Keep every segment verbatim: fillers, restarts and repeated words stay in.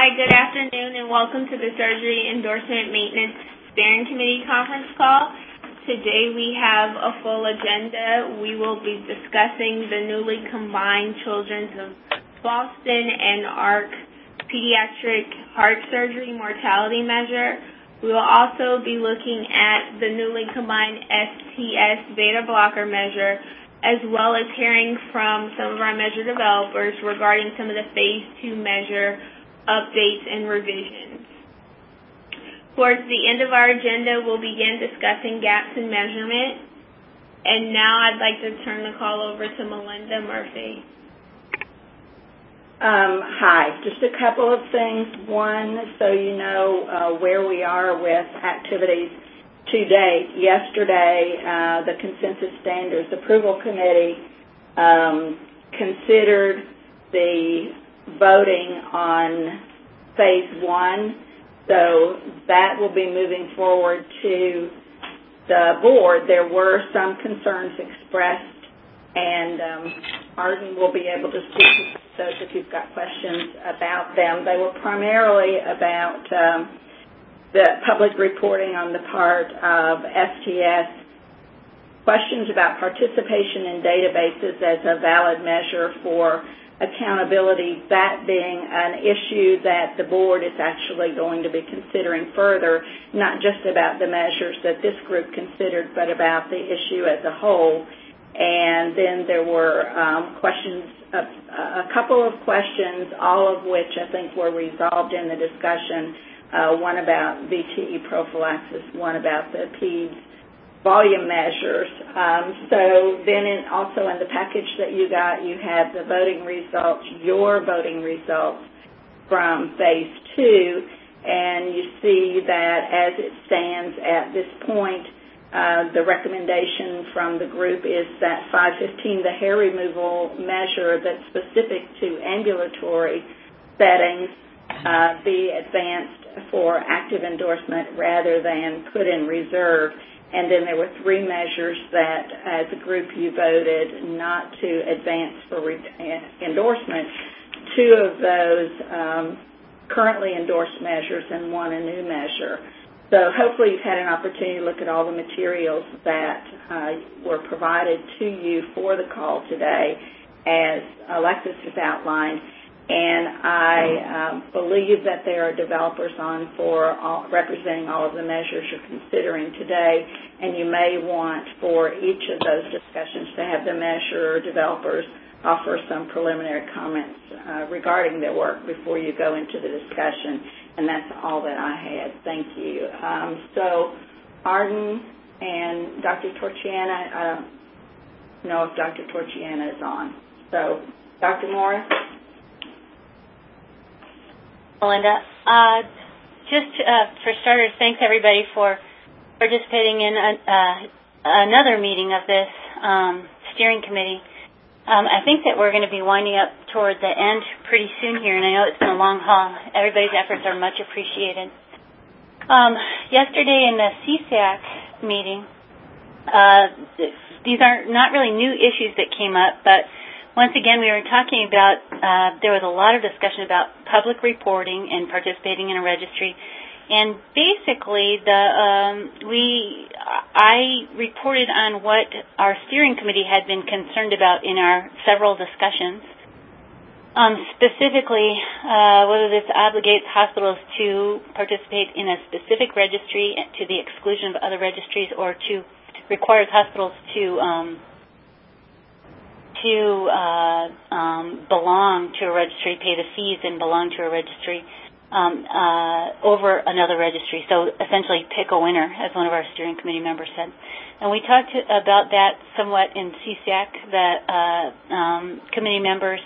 Hi, good afternoon, and welcome to the Surgery Endorsement Maintenance Steering Committee conference call. Today we have a full agenda. We will be discussing the newly combined Children's of Boston and A R C Pediatric Heart Surgery Mortality Measure. We will also be looking at the newly combined S T S beta blocker measure, as well as hearing from some of our measure developers regarding some of the phase two measure updates and revisions. Towards the end of our agenda, we'll begin discussing gaps in measurement. And now I'd like to turn the call over to Melinda Murphy. Um, hi, just a couple of things. One, so you know uh, where we are with activities to date. Yesterday, uh, the Consensus Standards Approval Committee um, considered the voting on phase one, so that will be moving forward to the board. There were some concerns expressed, and um, Arden will be able to speak to those if you've got questions about them. They were primarily about um, the public reporting on the part of S T S, questions about participation in databases as a valid measure for accountability, that being an issue that the board is actually going to be considering further, not just about the measures that this group considered, but about the issue as a whole. And then there were um, questions, uh, a couple of questions, all of which I think were resolved in the discussion, uh, one about V T E prophylaxis, one about the PEDS volume measures. Um, so then in, also in the package that you got, you have the voting results, your voting results from phase two, and you see that as it stands at this point, uh, the recommendation from the group is that five fifteen, the hair removal measure that's specific to ambulatory settings, uh, be advanced for active endorsement rather than put in reserve. And then there were three measures that, as a group, you voted not to advance for re- endorsement. Two of those um, currently endorsed measures and one a new measure. So hopefully you've had an opportunity to look at all the materials that uh, were provided to you for the call today, as Alexis has outlined. And I um, believe that there are developers on for all, representing all of the measures you're considering today, and you may want for each of those discussions to have the measure developers offer some preliminary comments uh, regarding their work before you go into the discussion. And that's all that I had. Thank you. Um, so Arden and Doctor Torchiana, I don't know if Doctor Torchiana is on. So Doctor Morris? Melinda. Uh, just uh, for starters, thanks everybody for participating in a, uh, another meeting of this um, steering committee. Um, I think that we're going to be winding up toward the end pretty soon here, and I know it's been a long haul. Everybody's efforts are much appreciated. Um, yesterday in the C SAC meeting, uh, these are not really new issues that came up, but once again, we were talking about, uh, there was a lot of discussion about public reporting and participating in a registry. And basically, the um, we I reported on what our steering committee had been concerned about in our several discussions. Um, specifically, uh, whether this obligates hospitals to participate in a specific registry to the exclusion of other registries, or to requires hospitals to um, to uh, um, belong to a registry, pay the fees and belong to a registry um, uh, over another registry. So essentially pick a winner, as one of our steering committee members said. And we talked to, about that somewhat in C SAC. The uh, um, committee members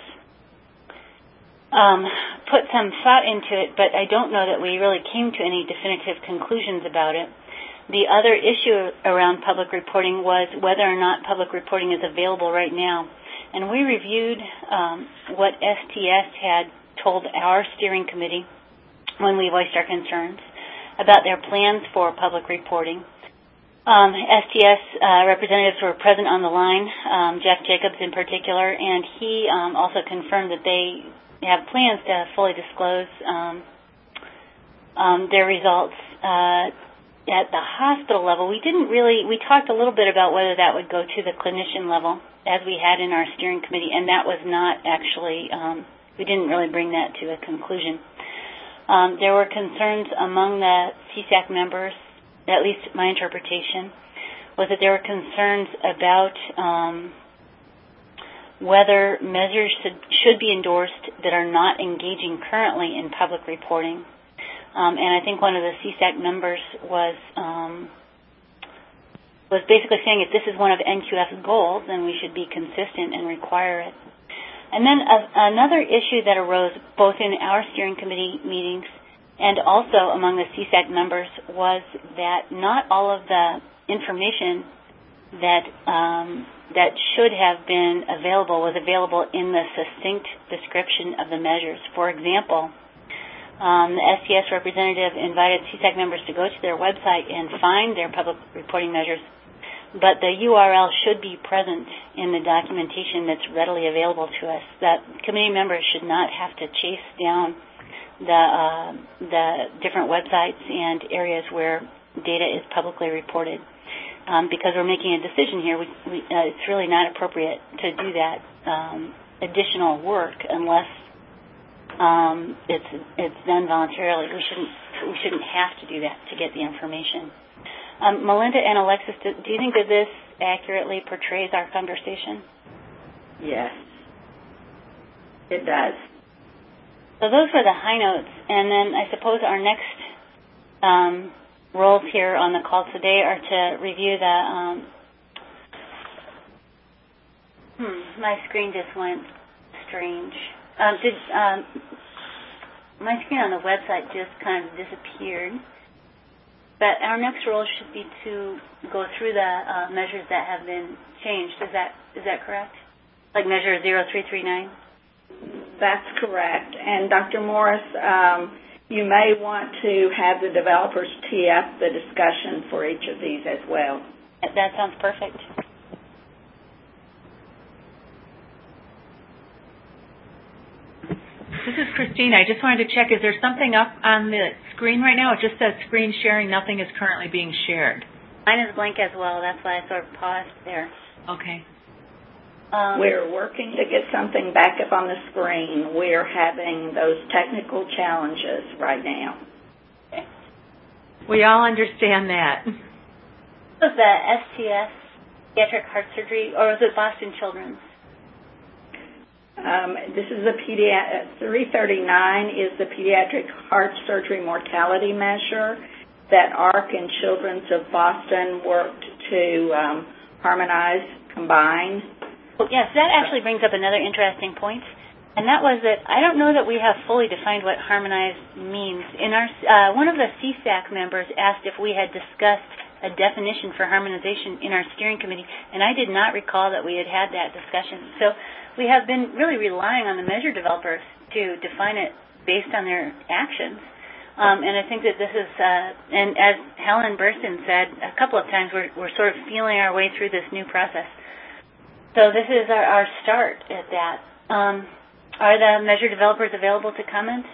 um, put some thought into it, but I don't know that we really came to any definitive conclusions about it. The other issue around public reporting was whether or not public reporting is available right now. And we reviewed um, what S T S had told our steering committee when we voiced our concerns about their plans for public reporting. Um, S T S uh, representatives were present on the line, um, Jeff Jacobs in particular, and he um, also confirmed that they have plans to fully disclose um, um, their results. Uh, at the hospital level, we didn't really, we talked a little bit about whether that would go to the clinician level, as we had in our steering committee, and that was not actually, um, we didn't really bring that to a conclusion. Um, there were concerns among the C SAC members, at least my interpretation, was that there were concerns about um, whether measures should, should be endorsed that are not engaging currently in public reporting. Um, and I think one of the C SAC members was um, was basically saying if this is one of N Q F's goals, then we should be consistent and require it. And then a, another issue that arose both in our steering committee meetings and also among the C SAC members was that not all of the information that um, that should have been available was available in the succinct description of the measures. For example, um, the S T S representative invited C SAC members to go to their website and find their public reporting measures, but the U R L should be present in the documentation that's readily available to us. That committee members should not have to chase down the uh, the different websites and areas where data is publicly reported. Um, because we're making a decision here, we, we, uh, it's really not appropriate to do that um, additional work unless um, it's it's done voluntarily. We shouldn't we shouldn't have to do that to get the information. Um, Melinda and Alexis, do, do you think that this accurately portrays our conversation? Yes, it does. So those were the high notes, and then I suppose our next um, roles here on the call today are to review the. Um, hmm, my screen just went strange. Um, did um, my screen on the website just kind of disappeared? But our next role should be to go through the uh, measures that have been changed. Is that is that correct? Like measure zero three three nine? That's correct. And Doctor Morris, um, you may want to have the developers tee up the discussion for each of these as well. That sounds perfect. This is Christine. I just wanted to check, is there something up on the screen right now? It just says screen sharing. Nothing is currently being shared. Mine is blank as well. That's why I sort of paused there. Okay. Um, We're working to get something back up on the screen. We're having those technical challenges right now. Okay. We all understand that. Was the S T S, pediatric heart surgery, or was it Boston Children's? Um, this is the pediatric, three thirty-nine is the pediatric heart surgery mortality measure that A R C and Children's of Boston worked to um, harmonize, combine. Well, yes, that actually brings up another interesting point, and that was that I don't know that we have fully defined what harmonized means. In our uh, one of the C SAC members asked if we had discussed a definition for harmonization in our steering committee, and I did not recall that we had had that discussion. So we have been really relying on the measure developers to define it based on their actions. Um, and I think that this is, uh, and as Helen Burstyn said a couple of times, we're, we're sort of feeling our way through this new process. So this is our, our start at that. Um, are the measure developers available to comment?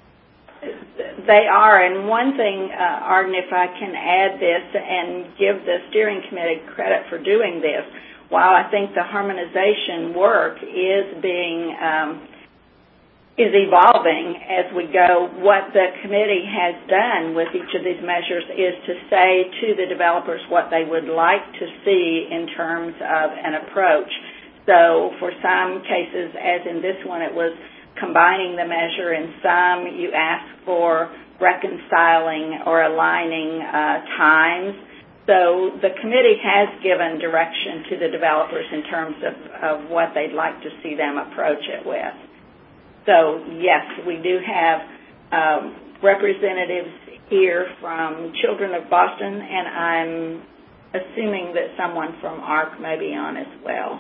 They are, and one thing, uh, Arden, if I can add this and give the steering committee credit for doing this, while I think the harmonization work is being um, is evolving as we go, what the committee has done with each of these measures is to say to the developers what they would like to see in terms of an approach. So for some cases, as in this one, it was combining the measure. In some, you ask for reconciling or aligning uh, times. So the committee has given direction to the developers in terms of, of what they'd like to see them approach it with. So, yes, we do have um, representatives here from Children of Boston, and I'm assuming that someone from A R C may be on as well.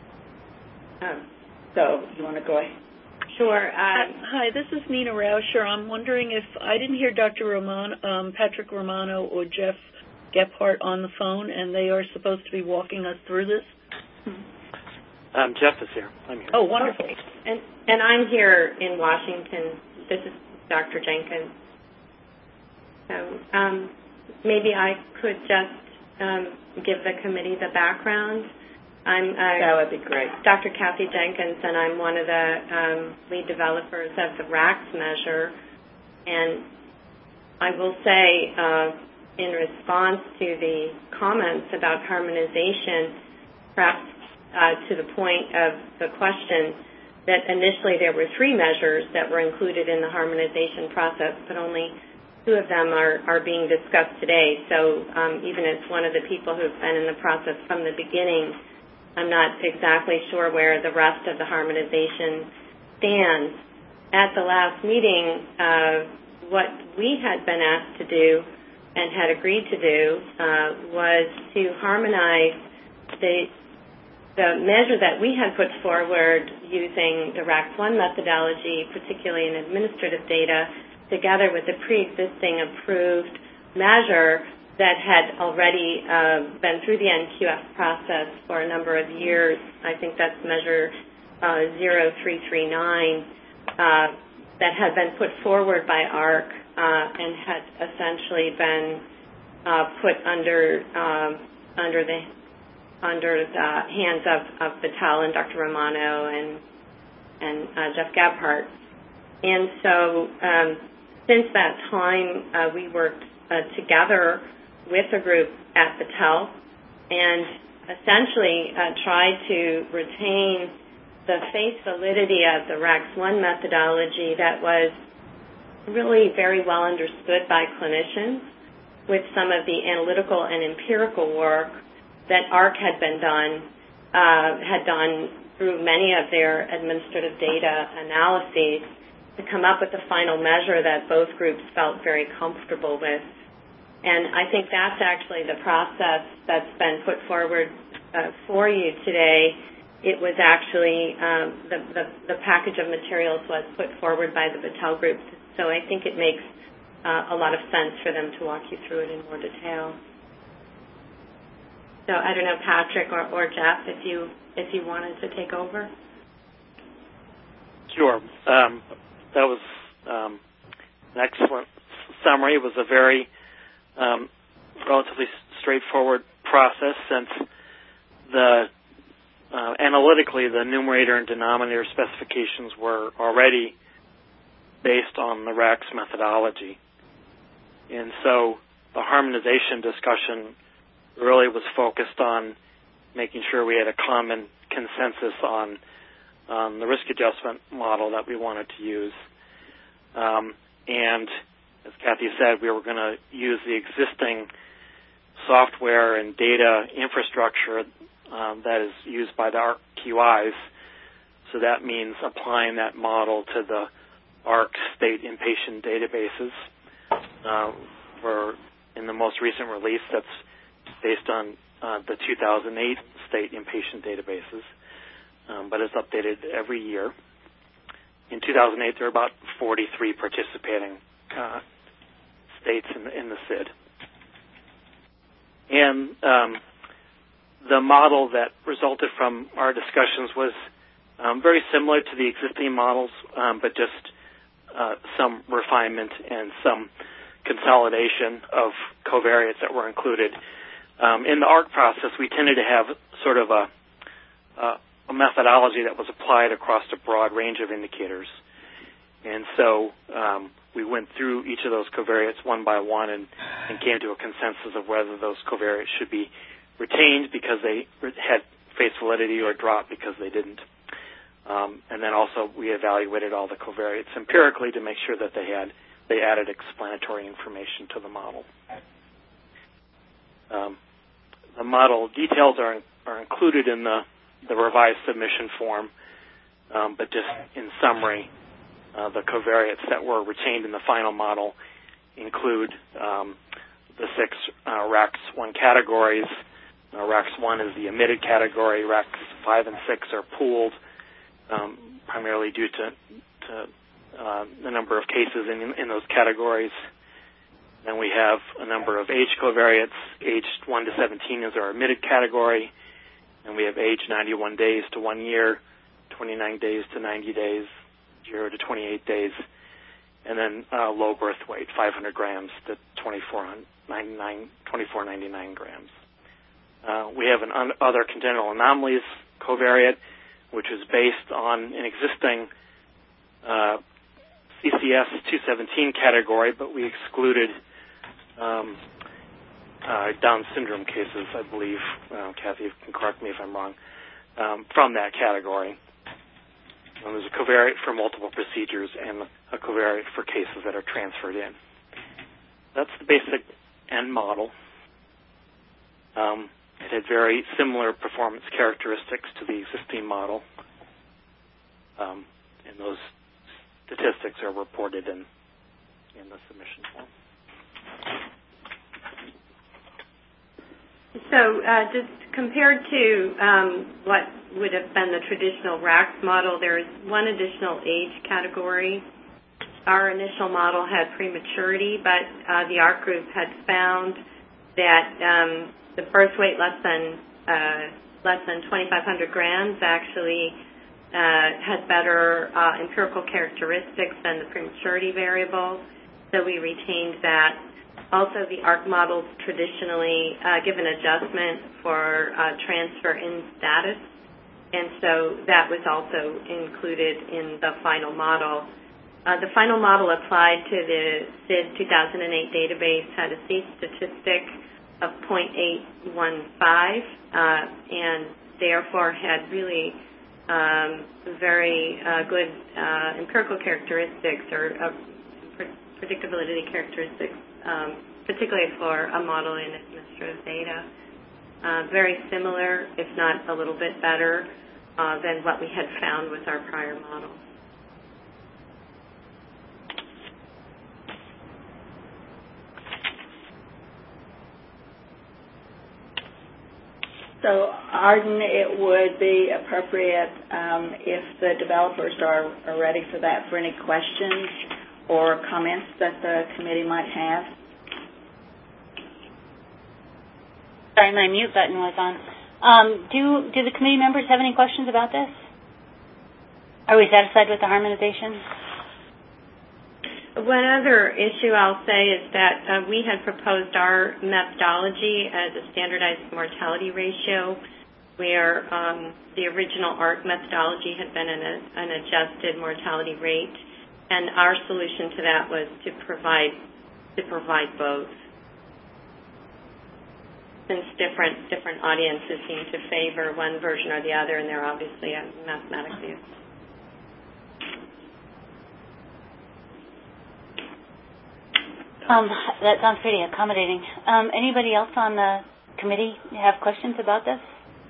Um, so you want to go ahead? Sure. Uh, hi, this is Nina Rauscher. I'm wondering if I didn't hear Doctor Romano, um, Patrick Romano or Jeff Gephardt on the phone, and they are supposed to be walking us through this. Um, Jeff is here. I'm here. Oh, wonderful. And and I'm here in Washington. This is Doctor Jenkins. So um, maybe I could just um, give the committee the background. I'm uh, that would be great. Doctor Kathy Jenkins, and I'm one of the um, lead developers of the RACS measure. And I will say, uh, in response to the comments about harmonization, perhaps uh, to the point of the question, that initially there were three measures that were included in the harmonization process, but only two of them are, are being discussed today. So um, even as one of the people who've been in the process from the beginning, I'm not exactly sure where the rest of the harmonization stands. At the last meeting, uh, what we had been asked to do and had agreed to do uh, was to harmonize the, the measure that we had put forward using the RACS one methodology, particularly in administrative data, together with the pre-existing approved measure that had already uh, been through the N Q F process for a number of years. I think that's measure uh, zero three three nine uh, that had been put forward by A R C uh, and had essentially been uh, put under um, under the under the hands of, of Vital and Doctor Romano and and uh, Jeff Gebhardt. And so um, since that time, uh, we worked uh, together with a group at Vital and essentially uh, tried to retain the face validity of the RACS one methodology that was really very well understood by clinicians with some of the analytical and empirical work that A R C had been done, uh, had done through many of their administrative data analyses to come up with a final measure that both groups felt very comfortable with. And I think that's actually the process that's been put forward uh, for you today. It was actually, um, the, the, the package of materials was put forward by the Vital group, so I think it makes uh, a lot of sense for them to walk you through it in more detail. So I don't know, Patrick or, or Jeff, if you if you wanted to take over. Sure. Um, that was um, an excellent summary. It was a very um, relatively straightforward process since the uh, analytically the numerator and denominator specifications were already based on the RACS methodology. And so the harmonization discussion really was focused on making sure we had a common consensus on um, the risk adjustment model that we wanted to use. Um, and as Kathy said, we were going to use the existing software and data infrastructure um, that is used by the A R C Q Is. So that means applying that model to the A R C state inpatient databases. Uh, for in the most recent release, that's based on uh, the two thousand eight state inpatient databases, um, but it's updated every year. In two thousand eight, there were about forty-three participating uh, states in the, in the S I D. And um, the model that resulted from our discussions was um, very similar to the existing models, um, but just uh, some refinement and some consolidation of covariates that were included. Um, in the A R C process, we tended to have sort of a, uh, a methodology that was applied across a broad range of indicators. And so um, we went through each of those covariates one by one and, and came to a consensus of whether those covariates should be retained because they had face validity or dropped because they didn't. Um, and then also we evaluated all the covariates empirically to make sure that they had they added explanatory information to the model. Um, the model details are are included in the, the revised submission form, um, but just in summary, uh, the covariates that were retained in the final model include um, the six uh, RACS one categories. Uh, RACS one is the admitted category. RACS five and six are pooled, um, primarily due to, to uh, the number of cases in, in those categories. Then we have a number of age covariates. Aged one to seventeen is our admitted category. And we have age ninety-one days to one year, twenty-nine days to ninety days, zero to twenty-eight days, and then uh, low birth weight, five hundred grams to twenty-four ninety-nine grams. Uh, we have an un- other congenital anomalies covariate, which is based on an existing uh, C C S two seventeen category, but we excluded um, uh, Down syndrome cases, I believe. Uh, Kathy can correct me if I'm wrong, um, from that category. And there's a covariate for multiple procedures and a covariate for cases that are transferred in. That's the basic end model. Um, it had very similar performance characteristics to the existing model, um, and those statistics are reported in, in the submission form. So uh, just compared to um, what would have been the traditional RACS model, there's one additional age category. Our initial model had prematurity, but uh, the ARC group had found that um, the birth weight less than uh, less than twenty-five hundred grams actually uh, had better uh, empirical characteristics than the prematurity variable, so we retained that. Also, the ARC models traditionally uh, give an adjustment for uh, transfer in status, and so that was also included in the final model. Uh, the final model applied to the S I D two thousand eight database had a C statistic of zero point eight one five, uh, and therefore had really um, very uh, good uh, empirical characteristics or uh, predictability characteristics, um, particularly for a model in administrative data. Uh, very similar, if not a little bit better, uh, than what we had found with our prior model. So, Arden, it would be appropriate um, if the developers are, are ready for that, for any questions or comments that the committee might have. Sorry, my mute button was on. Um, do do the committee members have any questions about this? Are we satisfied with the harmonization? One other issue I'll say is that uh, we had proposed our methodology as a standardized mortality ratio, where um, the original ARC methodology had been an, an adjusted mortality rate, and our solution to that was to provide to provide both. Since different different audiences seem to favor one version or the other, and they're obviously a mathematically. Um, that sounds pretty accommodating. Um, anybody else on the committee have questions about this?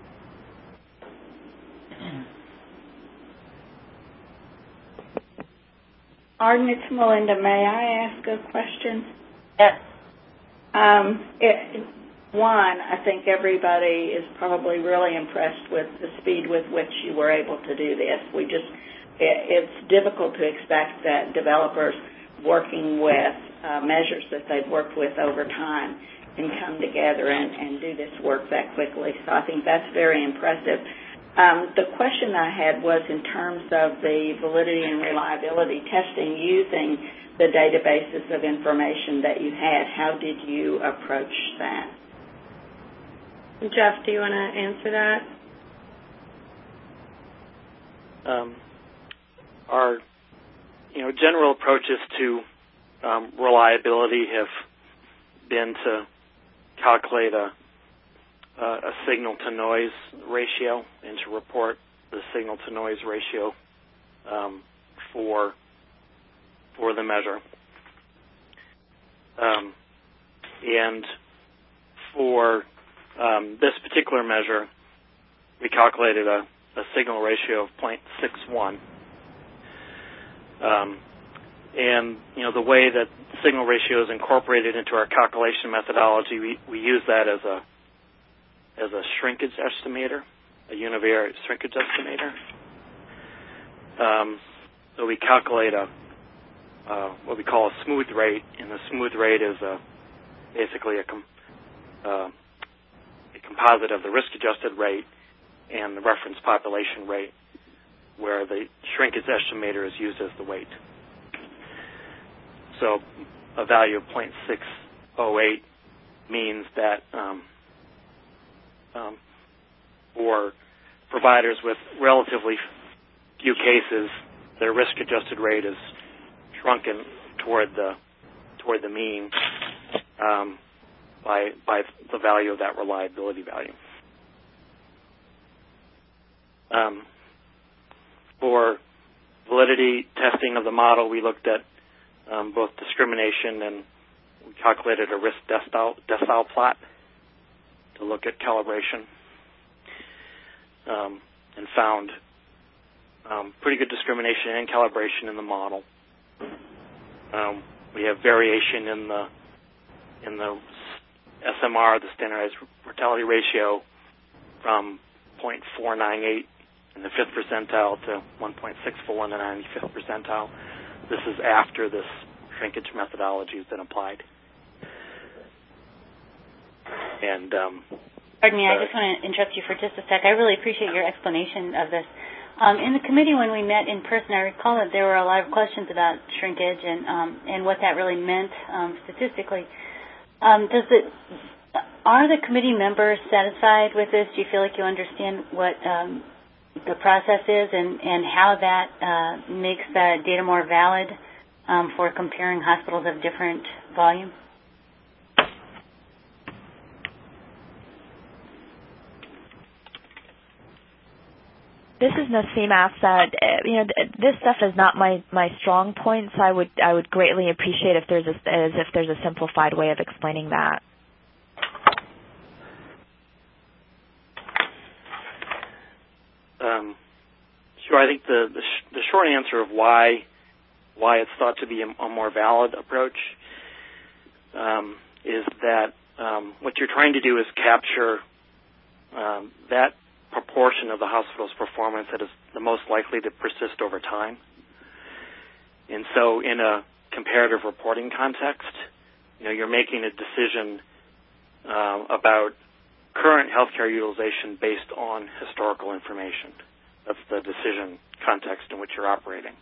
Arden, it's Melinda. May I ask a question? Yes. Um, it, one, I think everybody is probably really impressed with the speed with which you were able to do this. We just, it, it's difficult to expect that developers working with uh, measures that they've worked with over time can come together and, and do this work that quickly. So I think that's very impressive. Um, the question I had was in terms of the validity and reliability testing using the databases of information that you had. How did you approach that? Jeff, do you want to answer that? Um, our you know, general approaches to um, reliability have been to calculate a, uh, a signal-to-noise ratio and to report the signal-to-noise ratio um, for for the measure. Um, and for um, this particular measure, we calculated a, a signal ratio of zero point six one. Um, and, you know, the way that signal ratio is incorporated into our calculation methodology, we, we use that as a as a shrinkage estimator, a univariate shrinkage estimator. Um, so we calculate a uh, what we call a smooth rate, and the smooth rate is a, basically a, com, uh, a composite of the risk-adjusted rate and the reference population rate. where the shrinkage estimator is used as the weight. So a value of zero point six zero eight means that um, um, for providers with relatively few cases, their risk-adjusted rate is shrunken toward the toward the mean um, by by the value of that reliability value. Um, for validity testing of the model, we looked at um, both discrimination and we calculated a risk decile, decile plot to look at calibration um, and found um, pretty good discrimination and calibration in the model. Um, we have variation in the in the S M R, the standardized mortality ratio, from zero point four nine eight in the fifth percentile to one point six four in the ninety-fifth percentile. This is after this shrinkage methodology has been applied. And um, pardon me, I just want to interrupt you for just a sec. I really appreciate your explanation of this. Um, in the committee, when we met in person, I recall that there were a lot of questions about shrinkage and um, and what that really meant um, statistically. Um, does it? Are the committee members satisfied with this? Do you feel like you understand what um, the process is and, and how that uh, makes the data more valid um, for comparing hospitals of different volume? This is Naseem Afsad. You know, this stuff is not my, my strong point, so I would I would greatly appreciate if there's a, as if there's a simplified way of explaining that. Um, sure. I think the the, sh- the short answer of why why it's thought to be a, a more valid approach um, is that um, what you're trying to do is capture um, that proportion of the hospital's performance that is the most likely to persist over time. And so in a comparative reporting context, you know, you're making a decision uh, about current healthcare utilization based on historical information. That's the decision context in which you're operating.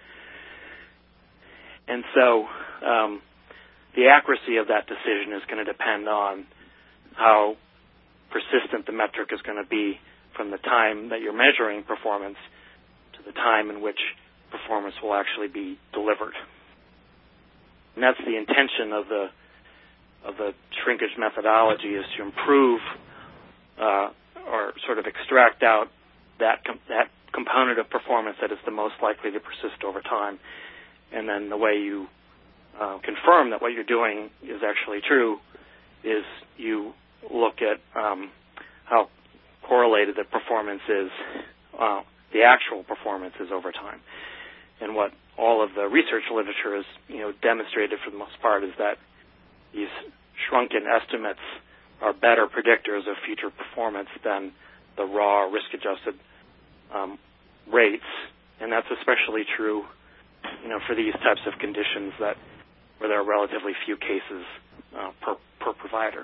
And so um, the accuracy of that decision is going to depend on how persistent the metric is going to be from the time that you're measuring performance to the time in which performance will actually be delivered. And that's the intention of the of the shrinkage methodology, is to improve uh, or sort of extract out that com- that component of performance that is the most likely to persist over time. And then the way you uh, confirm that what you're doing is actually true is you look at um, how correlated the performance is, uh, the actual performance is over time. And what all of the research literature has, you know, demonstrated for the most part is that these shrunken estimates are better predictors of future performance than the raw risk-adjusted um, rates. And that's especially true, you know, for these types of conditions that where there are relatively few cases uh, per per provider.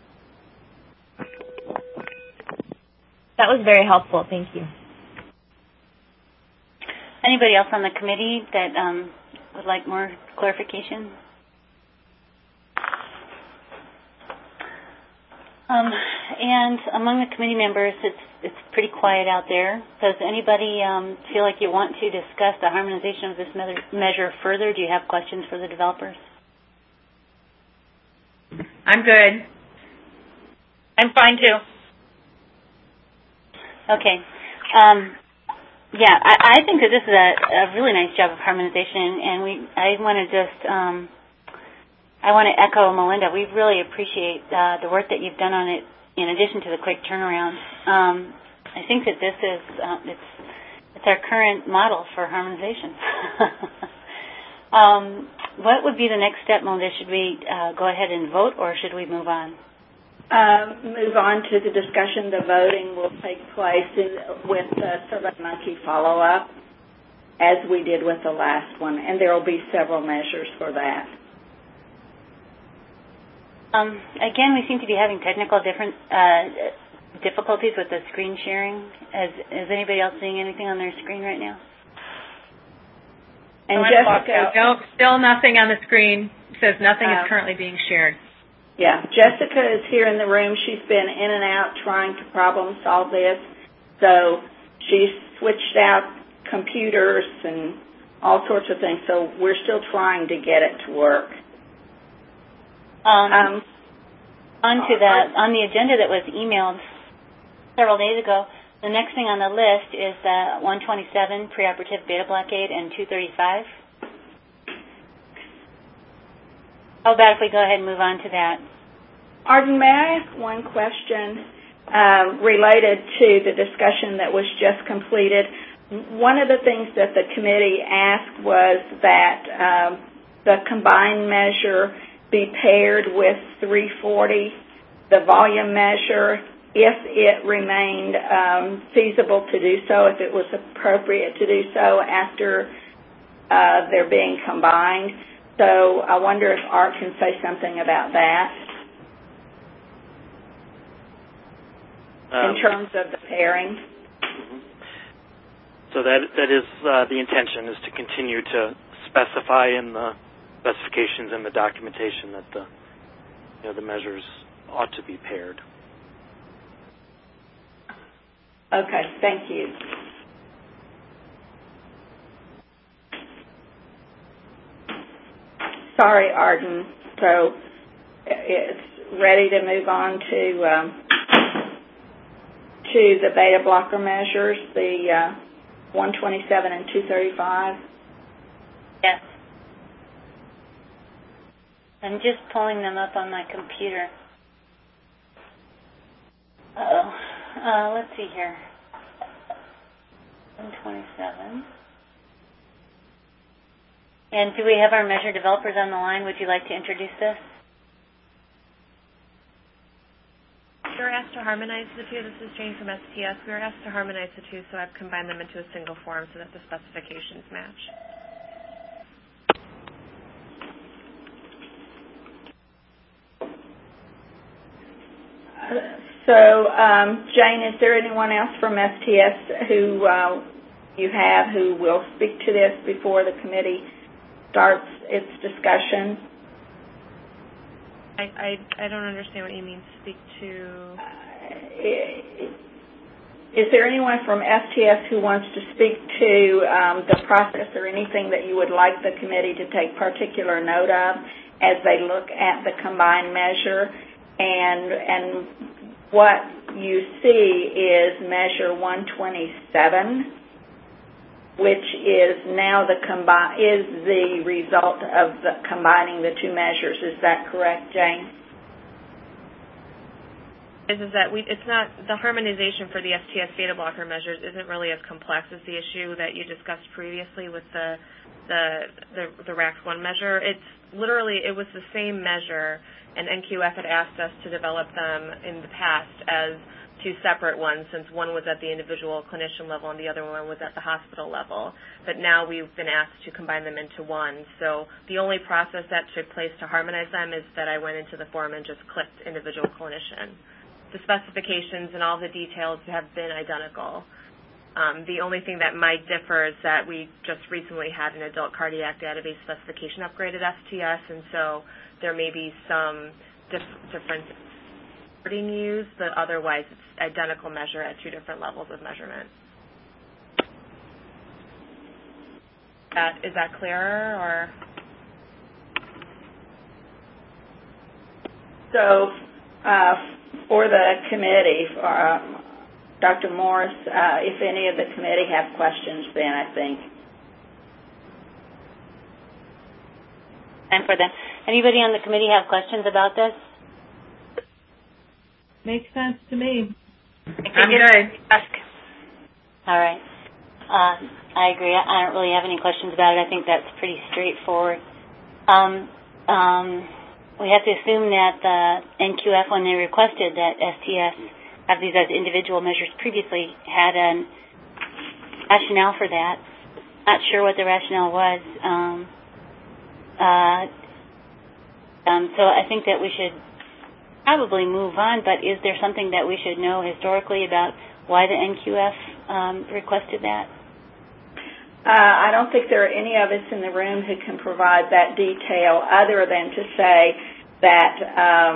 That was very helpful. Thank you. Anybody else on the committee that um, would like more clarification? Um, and among the committee members, it's it's pretty quiet out there. Does anybody um, feel like you want to discuss the harmonization of this measure further? Do you have questions for the developers? I'm good. I'm fine too. Okay. Um, yeah, I, I think that this is a, a really nice job of harmonization, and we I want to just um, I want to echo Melinda. We really appreciate uh, the work that you've done on it. In addition to the quick turnaround, um, I think that this is uh, it's it's our current model for harmonization. um, what would be the next step, Melinda? Should we uh, go ahead and vote, or should we move on? Um, move on to the discussion. The voting will take place in, with the SurveyMonkey follow-up, as we did with the last one, and there will be several measures for that. Um, again, we seem to be having technical different uh, difficulties with the screen sharing. Is, is anybody else seeing anything on their screen right now? And oh, Jessica, no, still nothing on the screen. It says nothing uh, is currently being shared. Yeah, Jessica is here in the room. She's been in and out trying to problem solve this. So she's switched out computers and all sorts of things. So we're still trying to get it to work. Um, um, on to that, on the agenda that was emailed several days ago, the next thing on the list is uh, one twenty-seven, preoperative beta blockade, and two thirty-five. How about if we go ahead and move on to that? Arden, may I ask one question um, related to the discussion that was just completed? One of the things that the committee asked was that um, the combined measure be paired with three forty, the volume measure, if it remained um, feasible to do so, if it was appropriate to do so after uh, they're being combined. So I wonder if Art can say something about that um, in terms of the pairing. Mm-hmm. So that that is uh, the intention, is to continue to specify in the specifications and the documentation that the you know the measures ought to be paired. Okay, thank you. Sorry, Arden. So it's ready to move on to um, to the beta blocker measures, the uh, one twenty-seven and two thirty-five. Yes. I'm just pulling them up on my computer. Uh-oh. Uh, let's see here. one twenty-seven. And do we have our measure developers on the line? Would you like to introduce this? We were asked to harmonize the two. This is Jane from S T S. We were asked to harmonize the two, so I've combined them into a single form so that the specifications match. So, um, Jane, is there anyone else from S T S who uh, you have who will speak to this before the committee starts its discussion? I, I, I don't understand what you mean, speak to... Uh, is there anyone from S T S who wants to speak to um, the process or anything that you would like the committee to take particular note of as they look at the combined measure? And and what you see is measure one twenty-seven, which is now the combi- is the result of the combining the two measures. Is that correct, Jane? Is, is that we? It's not the harmonization for the S T S beta blocker measures isn't really as complex as the issue that you discussed previously with the the the, the RACS one measure. It's literally it was the same measure, and N Q F had asked us to develop them in the past as two separate ones, since one was at the individual clinician level and the other one was at the hospital level. But now we've been asked to combine them into one. So the only process that took place to harmonize them is that I went into the form and just clicked individual clinician. The specifications and all the details have been identical. Um, the only thing that might differ is that we just recently had an adult cardiac database specification upgrade at S T S, and so there may be some dif- different wording used, but otherwise it's identical measure at two different levels of measurement. That, is that clearer, or? So uh, for the committee, for, um, Doctor Morris, uh, if any of the committee have questions, then I think. And for them. Anybody on the committee have questions about this? Makes sense to me. I'm good. Ask. All right. Uh, I agree. I don't really have any questions about it. I think that's pretty straightforward. Um, um, we have to assume that the N Q F, when they requested that S T S have these as individual measures previously, had a rationale for that. Not sure what the rationale was. Um, uh, um, so I think that we should probably move on, but is there something that we should know historically about why the N Q F um, requested that? Uh, I don't think there are any of us in the room who can provide that detail other than to say that um,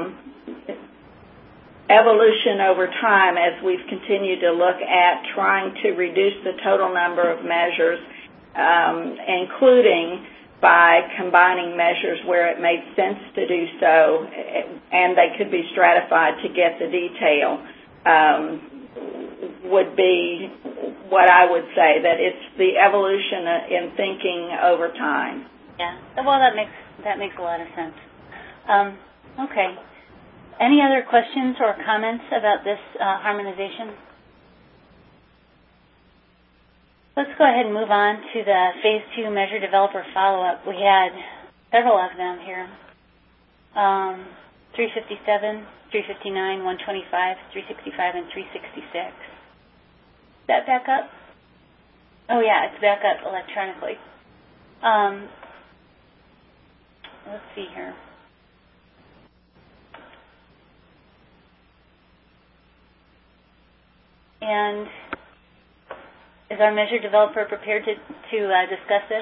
evolution over time, as we've continued to look at trying to reduce the total number of measures, um, including by combining measures where it made sense to do so, and they could be stratified to get the detail, um, would be what I would say, that it's the evolution in thinking over time. Yeah, well, that makes that makes a lot of sense. Um, okay. Any other questions or comments about this uh, harmonization? Let's go ahead and move on to the Phase two Measure Developer Follow-Up. We had several of them here. Um, three fifty-seven, three fifty-nine, one twenty-five, three sixty-five, and three sixty-six. Is that back up? Oh, yeah, it's back up electronically. Um, let's see here. And is our measure developer prepared to, to uh, discuss this?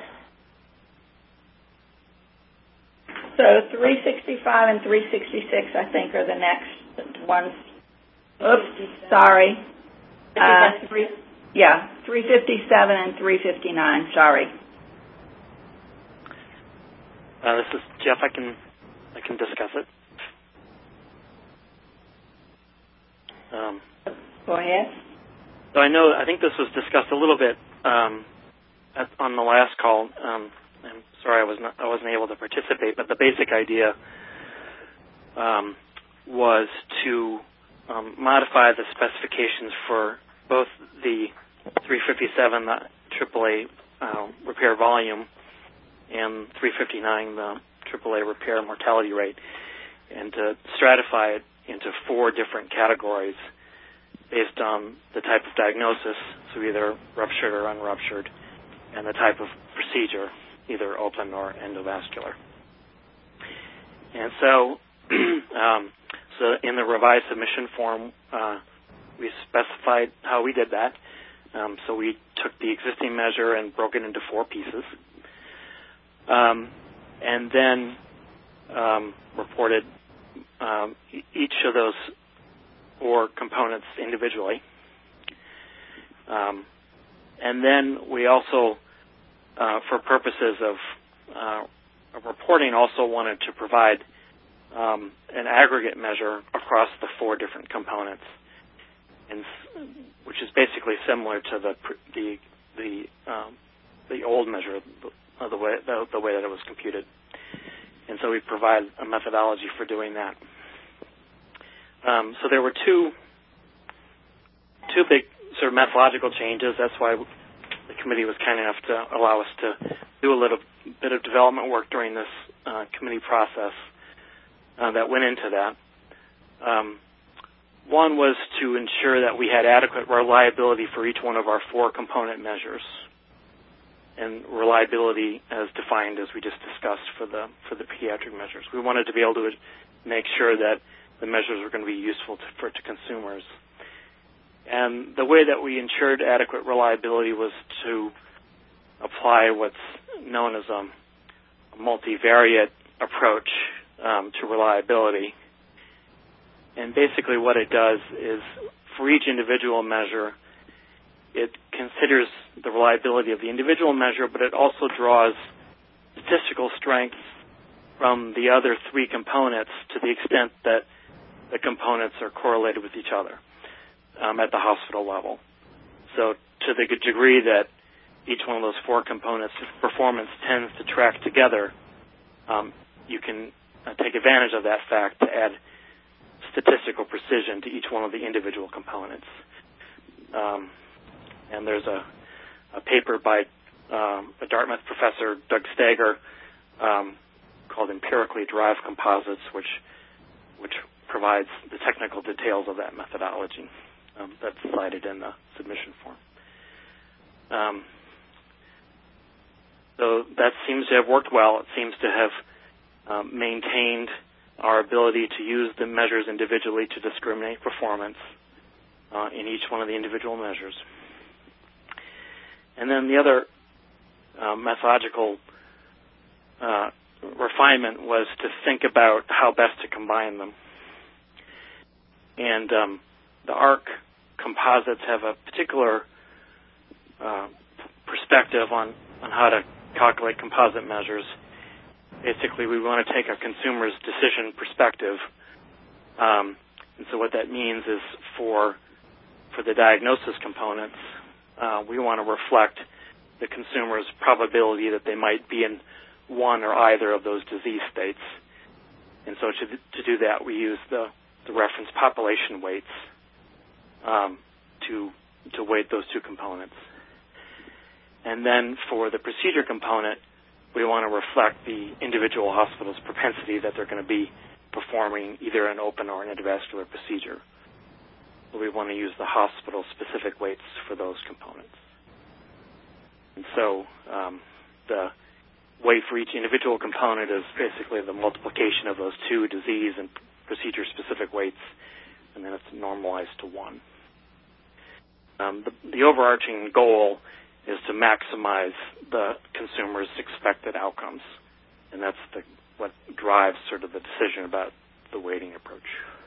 So three sixty-five and three sixty-six, I think, are the next ones. Oops, sorry. Uh, three, yeah, three fifty-seven and three fifty-nine, sorry. Uh, this is Jeff. I can I can discuss it. Um, Go ahead. So I know, I think this was discussed a little bit um, at, on the last call. Um, I'm sorry I, was not, I wasn't able to participate, but the basic idea um, was to um, modify the specifications for both the three fifty-seven, the triple A uh, repair volume, and three fifty-nine, the triple A repair mortality rate, and to stratify it into four different categories based on the type of diagnosis, so either ruptured or unruptured, and the type of procedure, either open or endovascular. And so, um, so in the revised submission form, uh, we specified how we did that. Um, so we took the existing measure and broke it into four pieces, um, and then um, reported um, e- each of those four components individually. Um, and then we also, uh, for purposes of, uh, of reporting, also wanted to provide um, an aggregate measure across the four different components, and which is basically similar to the the the, um, the old measure, the, the way the, the way that it was computed. And so we provide a methodology for doing that. Um, so there were two two big sort of methodological changes. That's why the committee was kind enough to allow us to do a little bit of development work during this uh, committee process uh, that went into that. Um, one was to ensure that we had adequate reliability for each one of our four component measures, and reliability as defined as we just discussed for the for the pediatric measures. We wanted to be able to make sure that the measures were going to be useful to, for to consumers. And the way that we ensured adequate reliability was to apply what's known as a, a multivariate approach um, to reliability. And basically what it does is, for each individual measure, it considers the reliability of the individual measure, but it also draws statistical strength from the other three components to the extent that the components are correlated with each other um, at the hospital level. So to the degree that each one of those four components' performance tends to track together, um, you can uh, take advantage of that fact to add statistical precision to each one of the individual components. Um, and there's a, a paper by um, a Dartmouth professor, Doug Stager, um, called Empirically Derived Composites, which which provides the technical details of that methodology. Um, that's cited in the submission form. Um, so that seems to have worked well. It seems to have um, maintained our ability to use the measures individually to discriminate performance uh, in each one of the individual measures. And then the other uh, methodological uh, refinement was to think about how best to combine them. And um, the ARC composites have a particular uh, perspective on, on how to calculate composite measures. Basically, we want to take a consumer's decision perspective. Um, and so what that means is for for the diagnosis components, uh, we want to reflect the consumer's probability that they might be in one or either of those disease states. And so to, to do that, we use the, the reference population weights um, to to weight those two components. And then for the procedure component, we want to reflect the individual hospital's propensity that they're going to be performing either an open or an endovascular procedure. So we want to use the hospital-specific weights for those components. And so um, the weight for each individual component is basically the multiplication of those two disease and procedure-specific weights, and then it's normalized to one. Um, the, the overarching goal is to maximize the consumer's expected outcomes, and that's the, what drives sort of the decision about the weighting approach.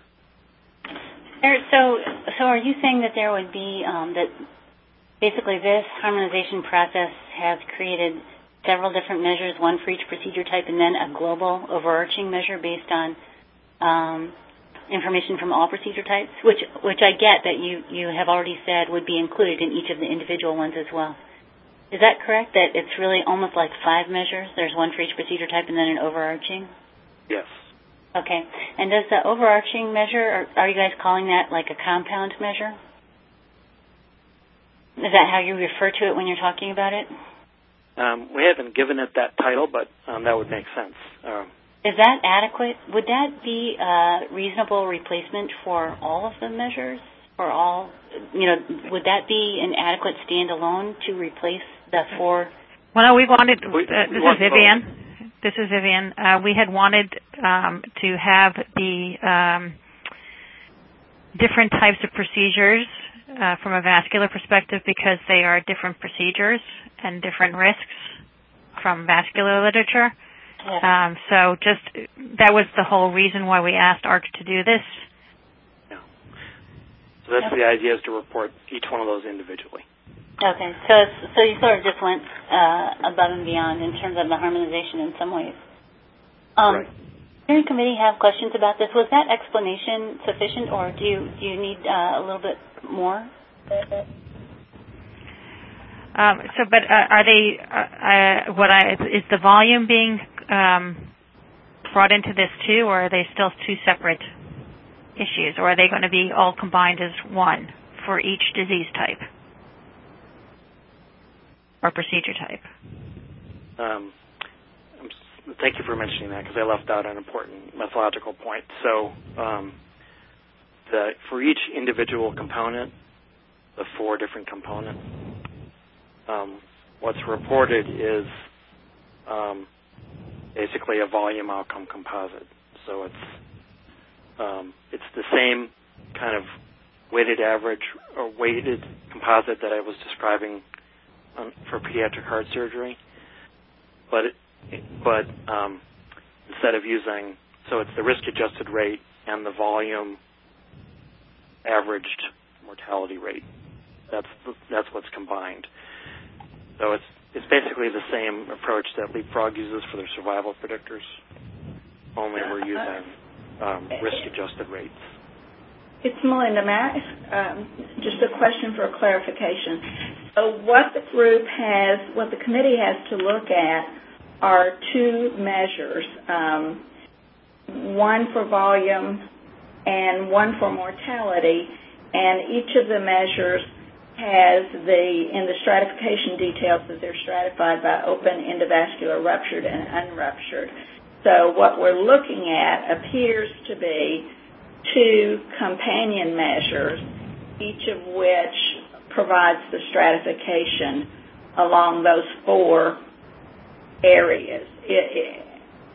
So, so are you saying that there would be um, that basically this harmonization process has created several different measures, one for each procedure type, and then a global overarching measure based on um, information from all procedure types, which which I get that you, you have already said would be included in each of the individual ones as well. Is that correct, that it's really almost like five measures? There's one for each procedure type and then an overarching? Yes. Okay. And does the overarching measure, or are you guys calling that like a compound measure? Is that how you refer to it when you're talking about it? Um, we haven't given it that title, but um, that would make sense. Um, Is that adequate? Would that be a reasonable replacement for all of the measures? For all, you know, would that be an adequate standalone to replace the four? Well, no, we wanted, uh, we, this we is want Vivian. both. This is Vivian. Uh, we had wanted um, to have the um, different types of procedures uh, from a vascular perspective because they are different procedures and different risks from vascular literature. Yeah. Um, so just that was the whole reason why we asked ARC to do this. Yeah. So that's the idea, is to report each one of those individually. Okay, so so you sort of just went uh, above and beyond in terms of the harmonization in some ways. Um, right. Does the steering committee have questions about this? Was that explanation sufficient, or do you do you need uh, a little bit more? Um, so, but uh, are they? Uh, uh, what I is the volume being um, brought into this too, or are they still two separate issues, or are they going to be all combined as one for each disease type or procedure type? Um, thank you for mentioning that, because I left out an important methodological point. So, um, the for each individual component, the four different components, um, what's reported is um, basically a volume outcome composite. So it's um, it's the same kind of weighted average or weighted composite that I was describing um, for pediatric heart surgery, but it, but um, instead of using, so it's the risk-adjusted rate and the volume averaged mortality rate. That's the, that's what's combined. So it's it's basically the same approach that Leapfrog uses for their survival predictors, only we're using um, risk-adjusted rates. It's Melinda. May I ask um, just a question for clarification? So what the group has, what the committee has to look at are two measures, um, one for volume and one for mortality, and each of the measures has the, in the stratification details, that they're stratified by open, endovascular, ruptured, and unruptured. So what we're looking at appears to be two companion measures, each of which provides the stratification along those four areas. It, it,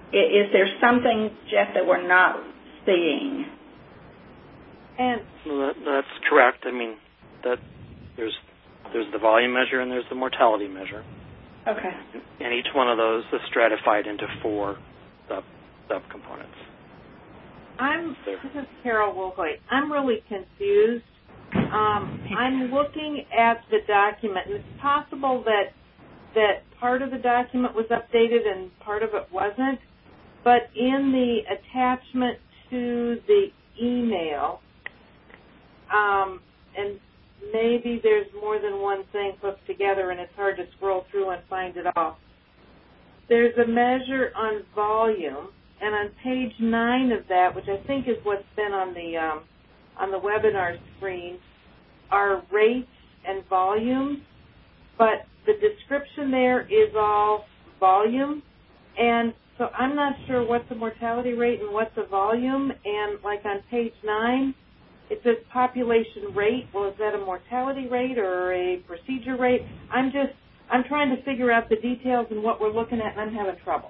Is there something, Jeff, that we're not seeing? And well, that, that's correct. I mean, that there's there's the volume measure and there's the mortality measure. Okay. And each one of those is stratified into four sub subcomponents. I'm this is Carol Wilhoit. I'm really confused. Um, I'm looking at the document, and it's possible that that part of the document was updated and part of it wasn't. But in the attachment to the email, um, and maybe there's more than one thing put together, and it's hard to scroll through and find it all. There's a measure on volume, and on page nine of that, which I think is what's been on the um, on the webinar screen, are rates and volumes, but the description there is all volume, and so I'm not sure what's the mortality rate and what's the volume, and like on page nine, it says population rate. Well, is that a mortality rate or a procedure rate? I'm just, I'm trying to figure out the details and what we're looking at, and I'm having trouble.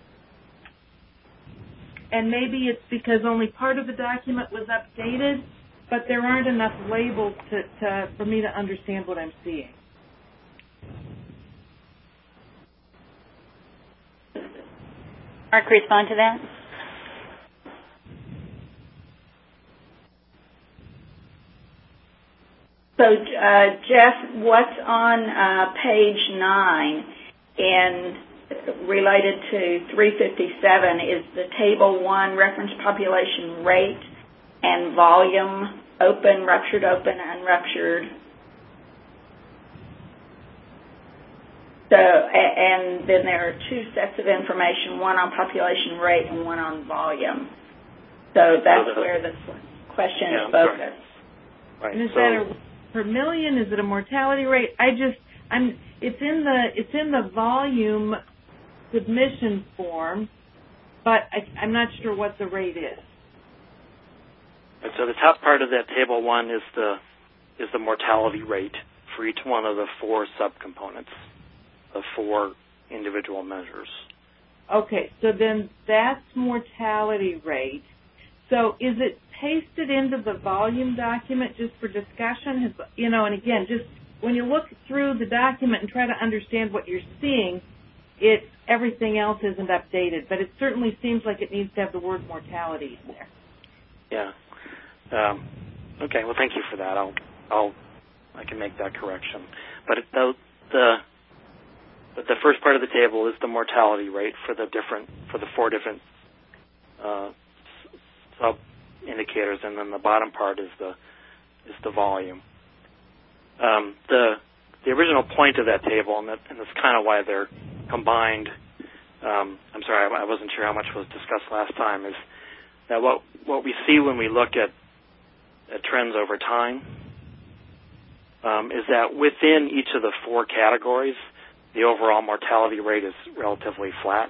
And maybe it's because only part of the document was updated, but there aren't enough labels to, to for me to understand what I'm seeing. Mark, respond to that? So, uh, Jeff, what's on uh, page nine and related to three fifty-seven is the table one reference population rate and volume, open, ruptured, open, unruptured. So, and then there are two sets of information, one on population rate and one on volume. So that's so the, where the question yeah, is focused. Right. And is so, that a per million? Is it a mortality rate? I just, I'm. It's in the it's in the volume submission form, but I, I'm not sure what the rate is. And so the top part of that table one is the is the mortality rate for each one of the four subcomponents. Of four individual measures. Okay, so then that's mortality rate. So is it pasted into the volume document just for discussion? Has, you know, and again, just when you look through the document and try to understand what you're seeing, it everything else isn't updated, but it certainly seems like it needs to have the word mortality in there. Yeah. Um, okay. Well, thank you for that. I'll I'll I can make that correction. But it, the the But the first part of the table is the mortality rate for the different for the four different uh, sub indicators, and then the bottom part is the is the volume. Um, the the original point of that table, and, that, and that's kind of why they're combined. Um, I'm sorry, I, I wasn't sure how much was discussed last time. Is that what what we see when we look at, at trends over time? Um, is that within each of the four categories, the overall mortality rate is relatively flat.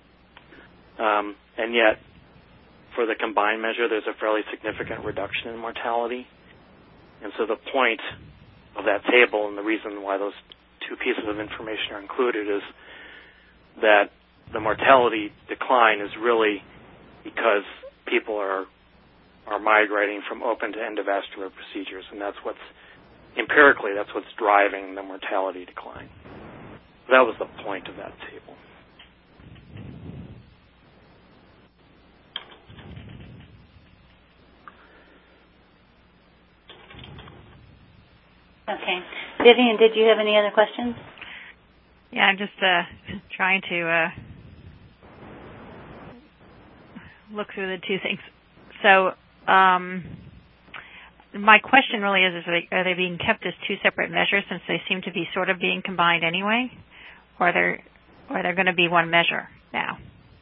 Um, and yet, for the combined measure, there's a fairly significant reduction in mortality. And so the point of that table, and the reason why those two pieces of information are included, is that the mortality decline is really because people are are migrating from open to endovascular procedures, and that's what's, empirically, that's what's driving the mortality decline. That was the point of that table. Okay. Vivian, did you have any other questions? Yeah, I'm just uh, trying to uh, look through the two things. So um, my question really is, is they, are they being kept as two separate measures since they seem to be sort of being combined anyway? Or are there, or are there going to be one measure now?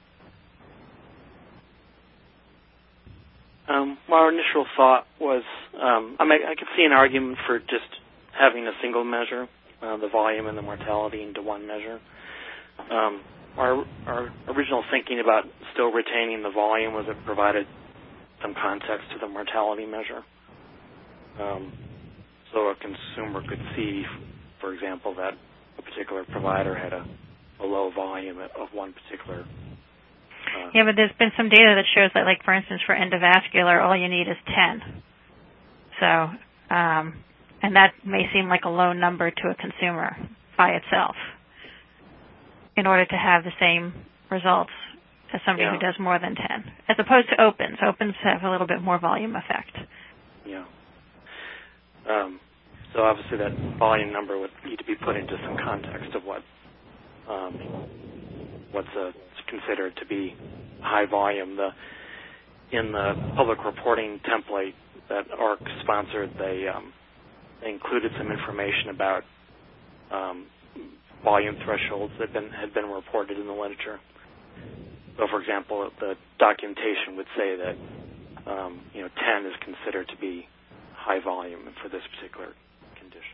Um, well, our initial thought was, um, I, mean, I could see an argument for just having a single measure, uh, the volume and the mortality, into one measure. Um, our, our original thinking about still retaining the volume was it provided some context to the mortality measure. Um, so a consumer could see, for example, that a particular provider had a, a low volume of one particular Uh, yeah, but there's been some data that shows that, like, for instance, for endovascular, all you need is ten. So, um, and that may seem like a low number to a consumer by itself in order to have the same results as somebody yeah. who does more than ten, as opposed to opens. Opens have a little bit more volume effect. Yeah. Um, so obviously that volume number would need to be put into some context of what um, what's a, considered to be high volume. The in the public reporting template that A R C sponsored, they, um, they included some information about um, volume thresholds that been, had been reported in the literature. So, for example, the documentation would say that um, you know ten is considered to be high volume for this particular condition.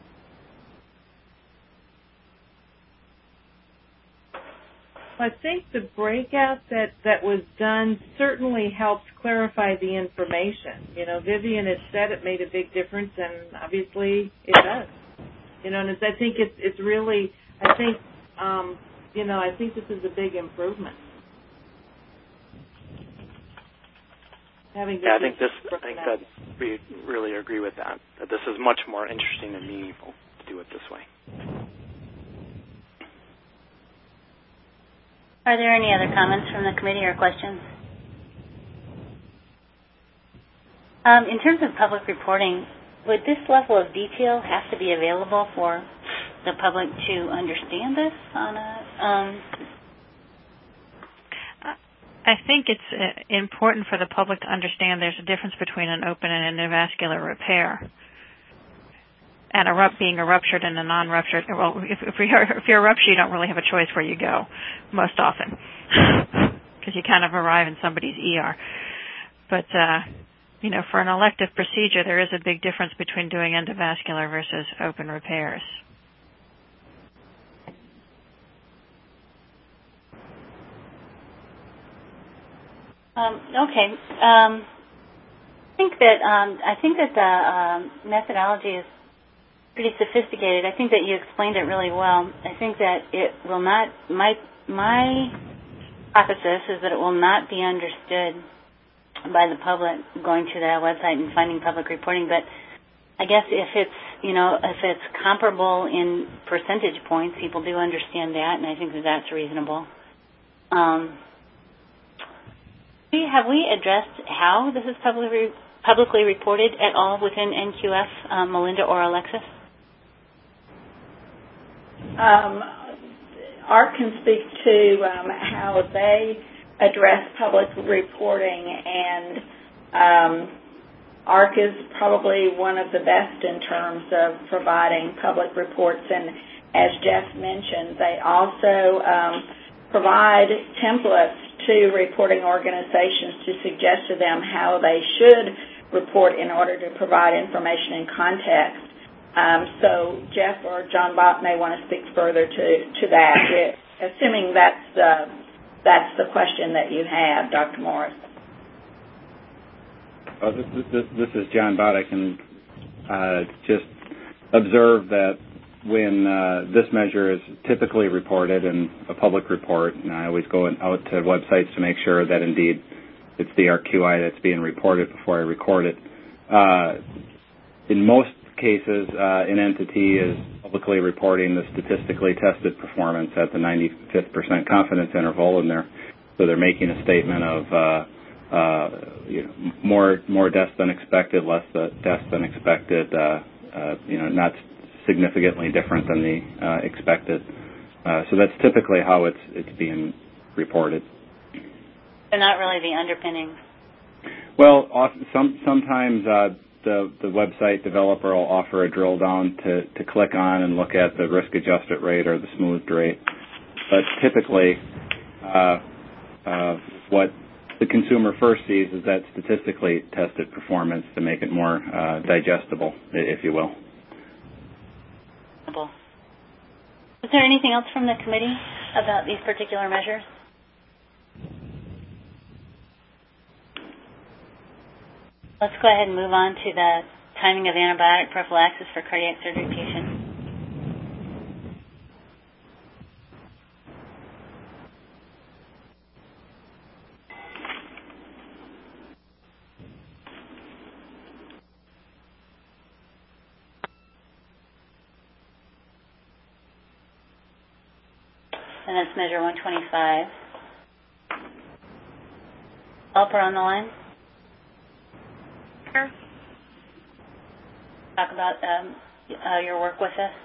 I think the breakout that, that was done certainly helps clarify the information. You know, Vivian had said it made a big difference, and obviously it does. You know, and it's, I think it's it's really, I think, um, you know, I think this is a big improvement. Having yeah, I think this. I think that we really agree with that. That this is much more interesting and meaningful to do it this way. Are there any other comments from the committee or questions? Um, in terms of public reporting, would this level of detail have to be available for the public to understand this on a? Um, I think it's uh, important for the public to understand there's a difference between an open and endovascular repair. And a rup being a ruptured and a non-ruptured. Well, if, if, you're, if you're a rupture, you don't really have a choice where you go, most often, because you kind of arrive in somebody's E R. But uh, you know, for an elective procedure, there is a big difference between doing endovascular versus open repairs. Um, okay. Um, I think that um, I think that the um, methodology is pretty sophisticated. I think that you explained it really well. I think that it will not. My my hypothesis is that it will not be understood by the public going to the website and finding public reporting. But I guess if it's you know if it's comparable in percentage points, people do understand that, and I think that that's reasonable. Um, Have we addressed how this is publicly publicly reported at all within N Q F, um, Melinda or Alexis? Um, A R C can speak to um, how they address public reporting, and um, A R C is probably one of the best in terms of providing public reports. And as Jeff mentioned, they also um, provide templates to reporting organizations to suggest to them how they should report in order to provide information in context. Um, so Jeff or John Bott may want to speak further to, to that, assuming that's the, that's the question that you have, Doctor Morris. Uh, this, this, this is John Bott. I can uh, just observe that when uh, this measure is typically reported in a public report, and I always go out to websites to make sure that indeed it's the A R Q I that's being reported before I record it. Uh, in most cases, uh, an entity is publicly reporting the statistically tested performance at the ninety-fifth percent confidence interval, and they're so they're making a statement of uh, uh, you know, more more deaths than expected, less deaths than expected, uh, uh, you know, not significantly different than the uh, expected. Uh, so that's typically how it's it's being reported. They're not really the underpinnings. Well, often, some sometimes uh, the the website developer will offer a drill down to, to click on and look at the risk adjusted rate or the smoothed rate. But typically, uh, uh, what the consumer first sees is that statistically tested performance to make it more uh, digestible, if you will. Is there anything else from the committee about these particular measures? Let's go ahead and move on to the timing of antibiotic prophylaxis for cardiac surgery patients. and that's measure one twenty-five. Developer on the line? Here. Talk about um, uh, your work with us.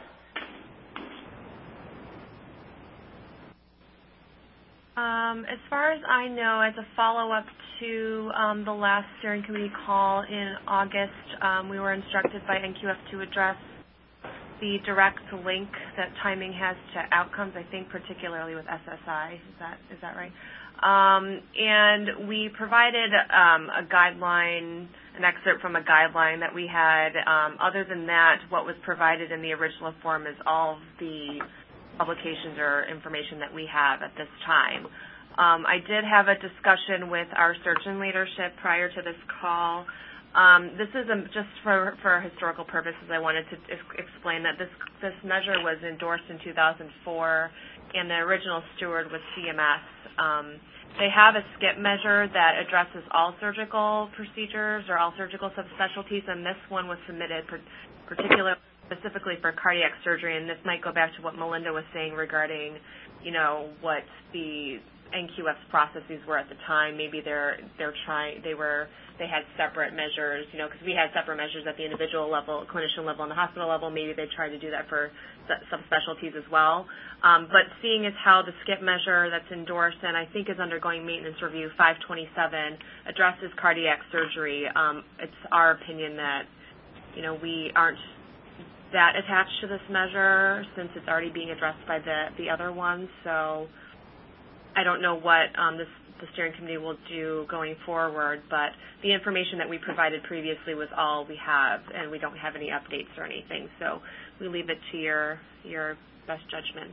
Um, as far as I know, as a follow-up to um, the last steering committee call in August, um, we were instructed by N Q F to address the direct link that timing has to outcomes, I think particularly with S S I. Is that is that right? Um, and we provided um, a guideline, an excerpt from a guideline that we had. Um, other than that, what was provided in the original form is all the publications or information that we have at this time. Um, I did have a discussion with our surgeon leadership prior to this call. Um, this is a, just for, for historical purposes. I wanted to ex- explain that this this measure was endorsed in two thousand four, and the original steward was C M S. Um, they have a skip measure that addresses all surgical procedures or all surgical subspecialties, and this one was submitted per, particularly specifically for cardiac surgery, and this might go back to what Melinda was saying regarding, you know, what the N Q F's processes were at the time. Maybe they're they're trying they were they had separate measures, you know, because we had separate measures at the individual level, clinician level, and the hospital level. Maybe they tried to do that for subspecialties as well. Um, but seeing as how the skip measure that's endorsed and I think is undergoing maintenance review five twenty-seven addresses cardiac surgery, um, it's our opinion that, you know, we aren't that attached to this measure since it's already being addressed by the, the other ones. So I don't know what um, this, the steering committee will do going forward, but the information that we provided previously was all we have, and we don't have any updates or anything. So we leave it to your your best judgment.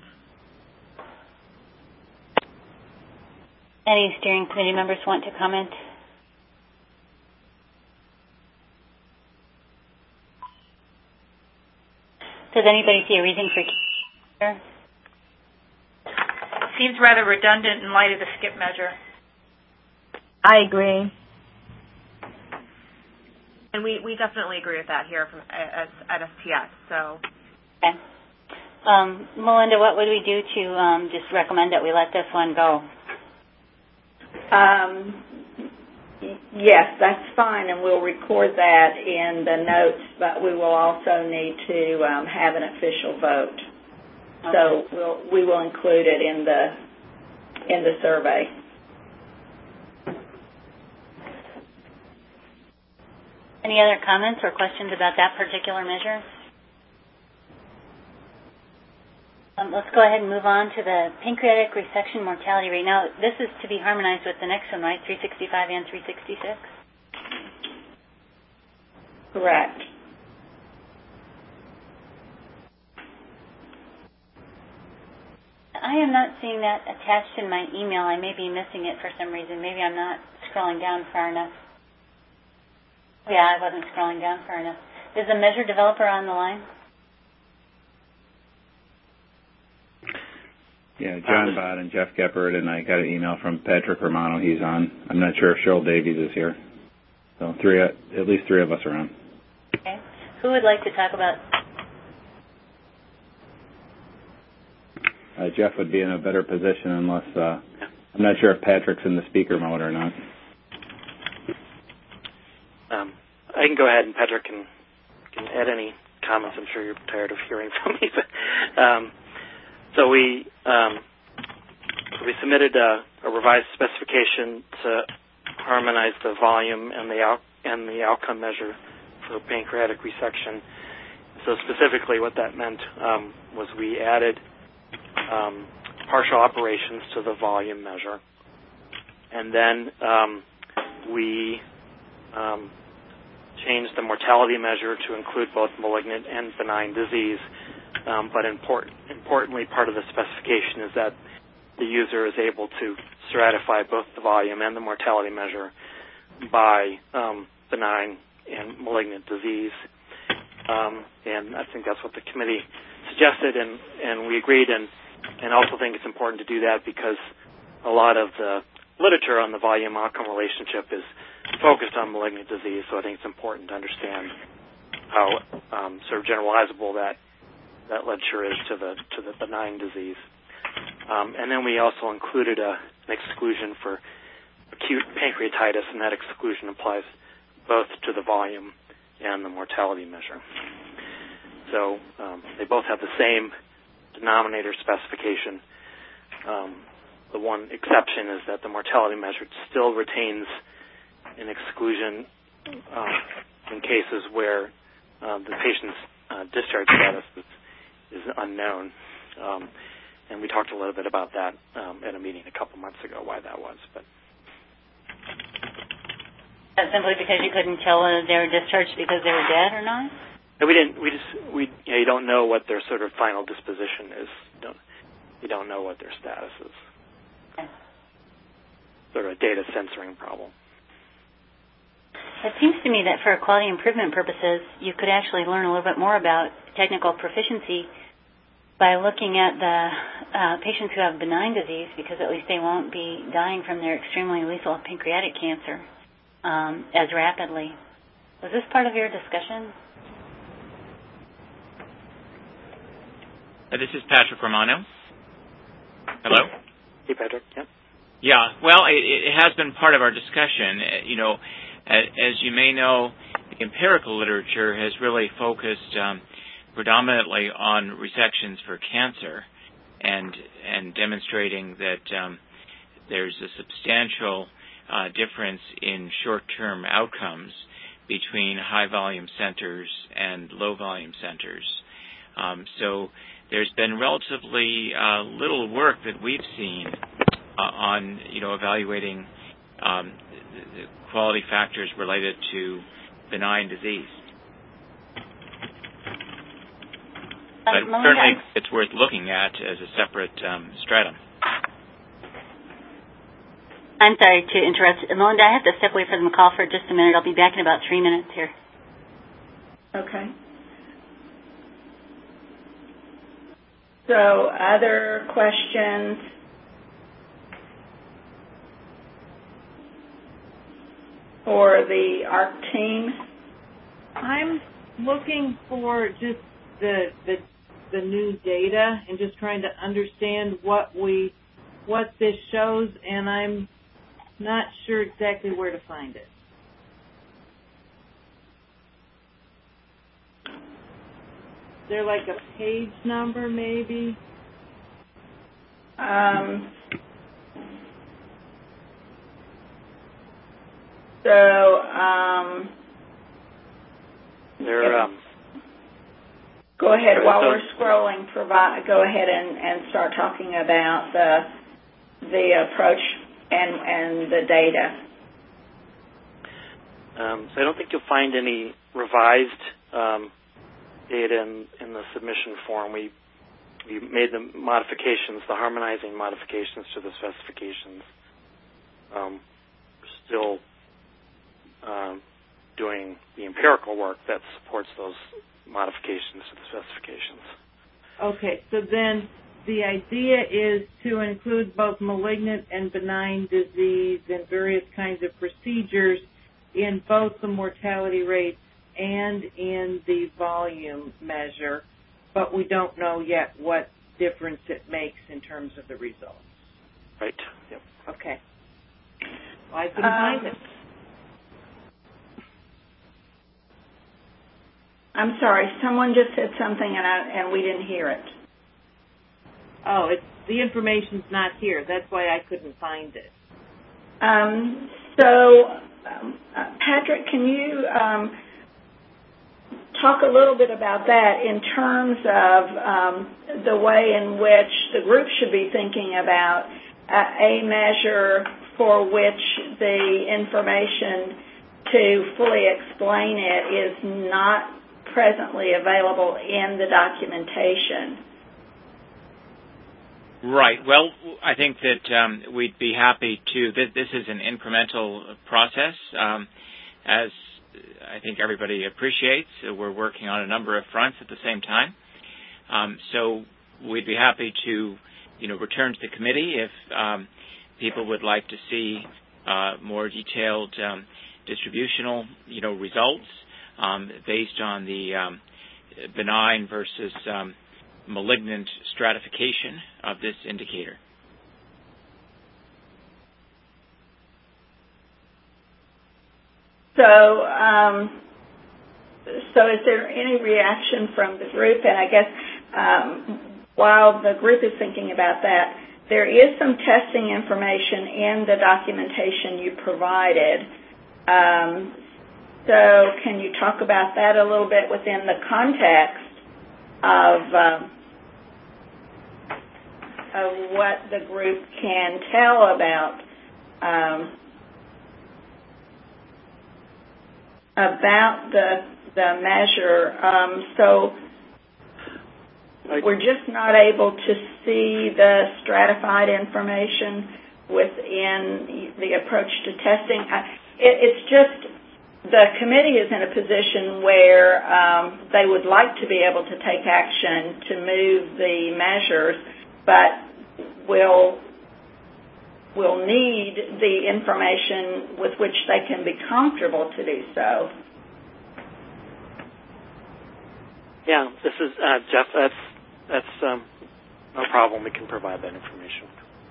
Any steering committee members want to comment? Does anybody see a reason for? Seems rather redundant in light of the skip measure. I agree. And we, we definitely agree with that here from at, at S T S. So, okay. Um, Melinda, what would we do to um, just recommend that we let this one go? Um, yes, that's fine, and we'll record that in the notes, but we will also need to um, have an official vote. Okay. So we'll, we will include it in the in the survey. Any other comments or questions about that particular measure? Um, let's go ahead and move on to the pancreatic resection mortality rate. Now, this is to be harmonized with the next one, right? three sixty-five and three sixty-six? Correct. I am not seeing that attached in my email. I may be missing it for some reason. Maybe I'm not scrolling down far enough. Yeah, I wasn't scrolling down far enough. Is the measure developer on the line? Yeah, John Bott and Jeff Geppert, and I got an email from Patrick Romano. He's on. I'm not sure if Cheryl Davies is here. So three, at least three of us are on. Okay. Who would like to talk about? Uh, Jeff would be in a better position unless, uh, I'm not sure if Patrick's in the speaker mode or not. Um, I can go ahead and Patrick can, can add any comments. I'm sure you're tired of hearing from me. But, um, so we um, we submitted a, a revised specification to harmonize the volume and the out, and the outcome measure for pancreatic resection. So specifically what that meant um, was we added um, partial operations to the volume measure. And then um, we um, changed the mortality measure to include both malignant and benign disease. Um, but import, importantly, part of the specification is that the user is able to stratify both the volume and the mortality measure by um, benign and malignant disease. Um, and I think that's what the committee suggested, and, and we agreed, and, and also think it's important to do that because a lot of the literature on the volume-outcome relationship is focused on malignant disease, so I think it's important to understand how um, sort of generalizable that that literature is to the to the benign disease. Um, and then we also included a, an exclusion for acute pancreatitis, and that exclusion applies both to the volume and the mortality measure. So um, they both have the same denominator specification. Um, the one exception is that the mortality measure still retains an exclusion uh, in cases where uh, the patient's uh, discharge status is, is unknown. Um, and we talked a little bit about that um, at a meeting a couple months ago, why that was. But That's simply because you couldn't tell whether they were discharged because they were dead or not? No, we didn't. We just we you, know, you don't know what their sort of final disposition is. You don't, you don't know what their status is. Okay. Sort of a data censoring problem. It seems to me that for quality improvement purposes, you could actually learn a little bit more about technical proficiency by looking at the uh, patients who have benign disease, because at least they won't be dying from their extremely lethal pancreatic cancer um, as rapidly. Was this part of your discussion? Uh, this is Patrick Romano. Hello? Hey, Patrick. Yep. Yeah, well, it, it has been part of our discussion. Uh, you know, as, as you may know, the empirical literature has really focused um, predominantly on resections for cancer and and demonstrating that um, there's a substantial uh, difference in short-term outcomes between high-volume centers and low-volume centers. Um, so there's been relatively uh, little work that we've seen uh, on, you know, evaluating um, the quality factors related to benign disease. But certainly it's worth looking at as a separate um, stratum. I'm sorry to interrupt. Melinda, I have to step away from the call for just a minute. I'll be back in about three minutes here. Okay. So other questions? For the A R C team? I'm looking for just the the the new data and just trying to understand what we what this shows, and I'm not sure exactly where to find it. Is there like a page number maybe? Um, so, um, there, um, go ahead. so, While so, we're scrolling, provide, go ahead and, and start talking about the the approach and, and the data. Um, so I don't think you'll find any revised um, data in, in the submission form. We we made the modifications, the harmonizing modifications to the specifications. Um, we're still um, doing the empirical work that supports those modifications to the specifications. Okay, so then the idea is to include both malignant and benign disease and various kinds of procedures in both the mortality rate and in the volume measure, but we don't know yet what difference it makes in terms of the results. Right. Yep. Okay. Well, I couldn't um, find it. I'm sorry, someone just said something and I, and we didn't hear it. Oh, it's, the information's not here. That's why I couldn't find it. Um, so, um, uh, Patrick, can you um, talk a little bit about that in terms of um, the way in which the group should be thinking about uh, a measure for which the information to fully explain it is not presently available in the documentation? Right. Well, I think that um, we'd be happy to. This, this is an incremental process. Um, as I think everybody appreciates, we're working on a number of fronts at the same time. Um, so we'd be happy to, you know, return to the committee if um, people would like to see uh, more detailed um, distributional, you know, results um, based on the um, benign versus um, malignant stratification of this indicator. So, um, so is there any reaction from the group? And I guess um, while the group is thinking about that, there is some testing information in the documentation you provided. Um, so can you talk about that a little bit within the context of, um, of what the group can tell about um, about the the measure? Um, so we're just not able to see the stratified information within the approach to testing. I, it, it's just the committee is in a position where um, they would like to be able to take action to move the measures, but will will need the information with which they can be comfortable to do so. Yeah, this is uh, Jeff. That's that's um, no problem. We can provide that information.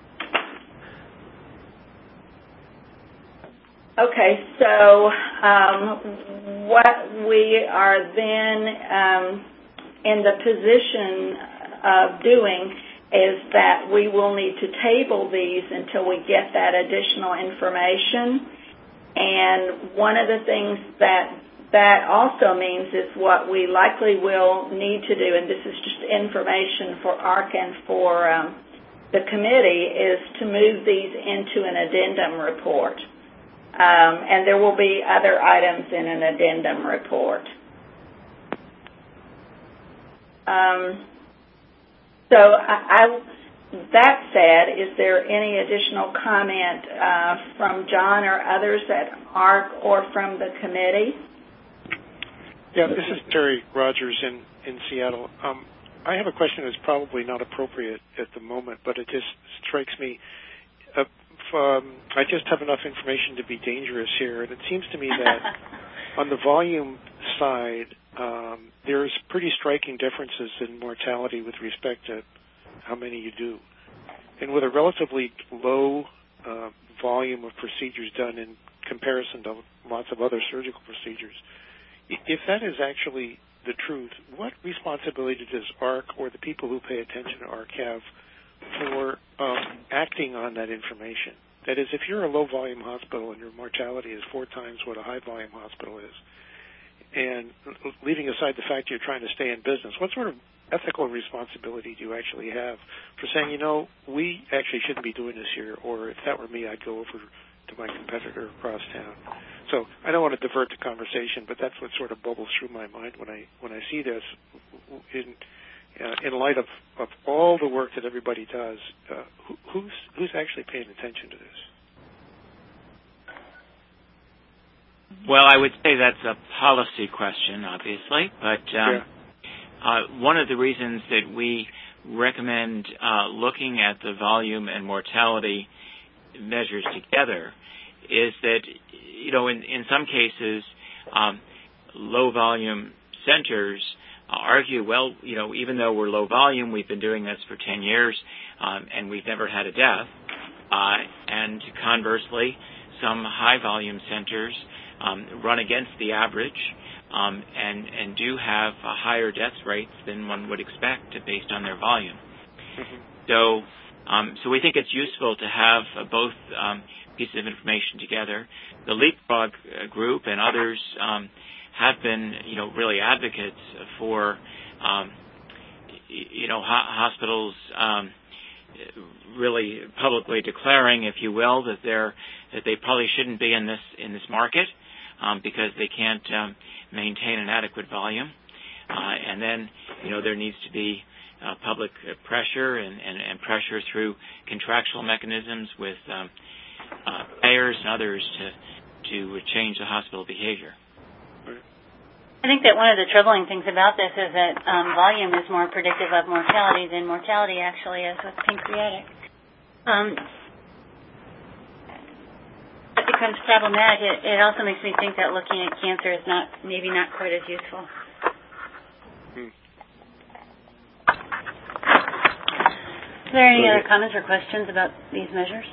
Okay, so um, what we are then um, in the position of doing is that we will need to table these until we get that additional information. And one of the things that that also means is what we likely will need to do, and this is just information for A R C and for um, the committee, is to move these into an addendum report. Um, and there will be other items in an addendum report. Um, So I, I, that said, is there any additional comment uh, from John or others at A R C or from the committee? Yeah, this is Terry Rogers in, in Seattle. Um, I have a question that's probably not appropriate at the moment, but it just strikes me. Uh, um, I just have enough information to be dangerous here, and it seems to me that on the volume side, Um, there's pretty striking differences in mortality with respect to how many you do. And with a relatively low uh, volume of procedures done in comparison to lots of other surgical procedures, if that is actually the truth, what responsibility does A R C or the people who pay attention to A R C have for um, acting on that information? That is, if you're a low-volume hospital and your mortality is four times what a high-volume hospital is, and leaving aside the fact you're trying to stay in business, what sort of ethical responsibility do you actually have for saying, you know, we actually shouldn't be doing this here, or if that were me, I'd go over to my competitor across town? So I don't want to divert the conversation, but that's what sort of bubbles through my mind when I when I see this. In uh, in light of, of all the work that everybody does, uh, who, who's who's actually paying attention to this? Well, I would say that's a policy question, obviously, but um, yeah. uh, one of the reasons that we recommend uh, looking at the volume and mortality measures together is that, you know, in, in some cases, um, low-volume centers argue, well, you know, even though we're low volume, we've been doing this for ten years, um, and we've never had a death. Uh, and conversely, some high-volume centers Um, run against the average um, and and do have uh, higher death rates than one would expect based on their volume. Mm-hmm. So um, so we think it's useful to have uh, both um, pieces of information together. The Leapfrog group and others um, have been, you know, really advocates for, um, you know, ho- hospitals um, really publicly declaring, if you will, that they're that they probably shouldn't be in this in this market. Um, because they can't um, maintain an adequate volume. Uh, and then, you know, there needs to be uh, public pressure and, and, and pressure through contractual mechanisms with um, uh, payers and others to, to change the hospital behavior. I think that one of the troubling things about this is that um, volume is more predictive of mortality than mortality actually is with pancreatic. Um, It becomes problematic. It, it also makes me think that looking at cancer is not maybe not quite as useful. Hmm. Are there any other comments or questions about these measures?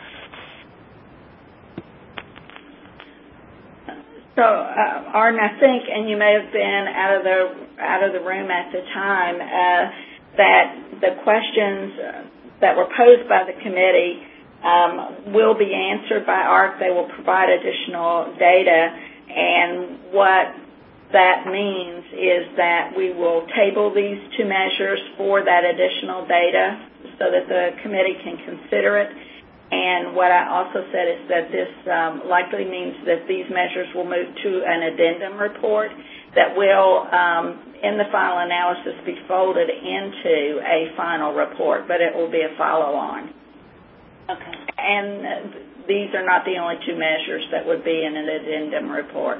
So, uh, Arden, I think, and you may have been out of the out of the room at the time, uh, that the questions that were posed by the committee um, will be answered by A R C. They will provide additional data, and what that means is that we will table these two measures for that additional data so that the committee can consider it. And what I also said is that this um, likely means that these measures will move to an addendum report that will, um, in the final analysis, be folded into a final report, but it will be a follow-on. Okay. And uh, these are not the only two measures that would be in an addendum report.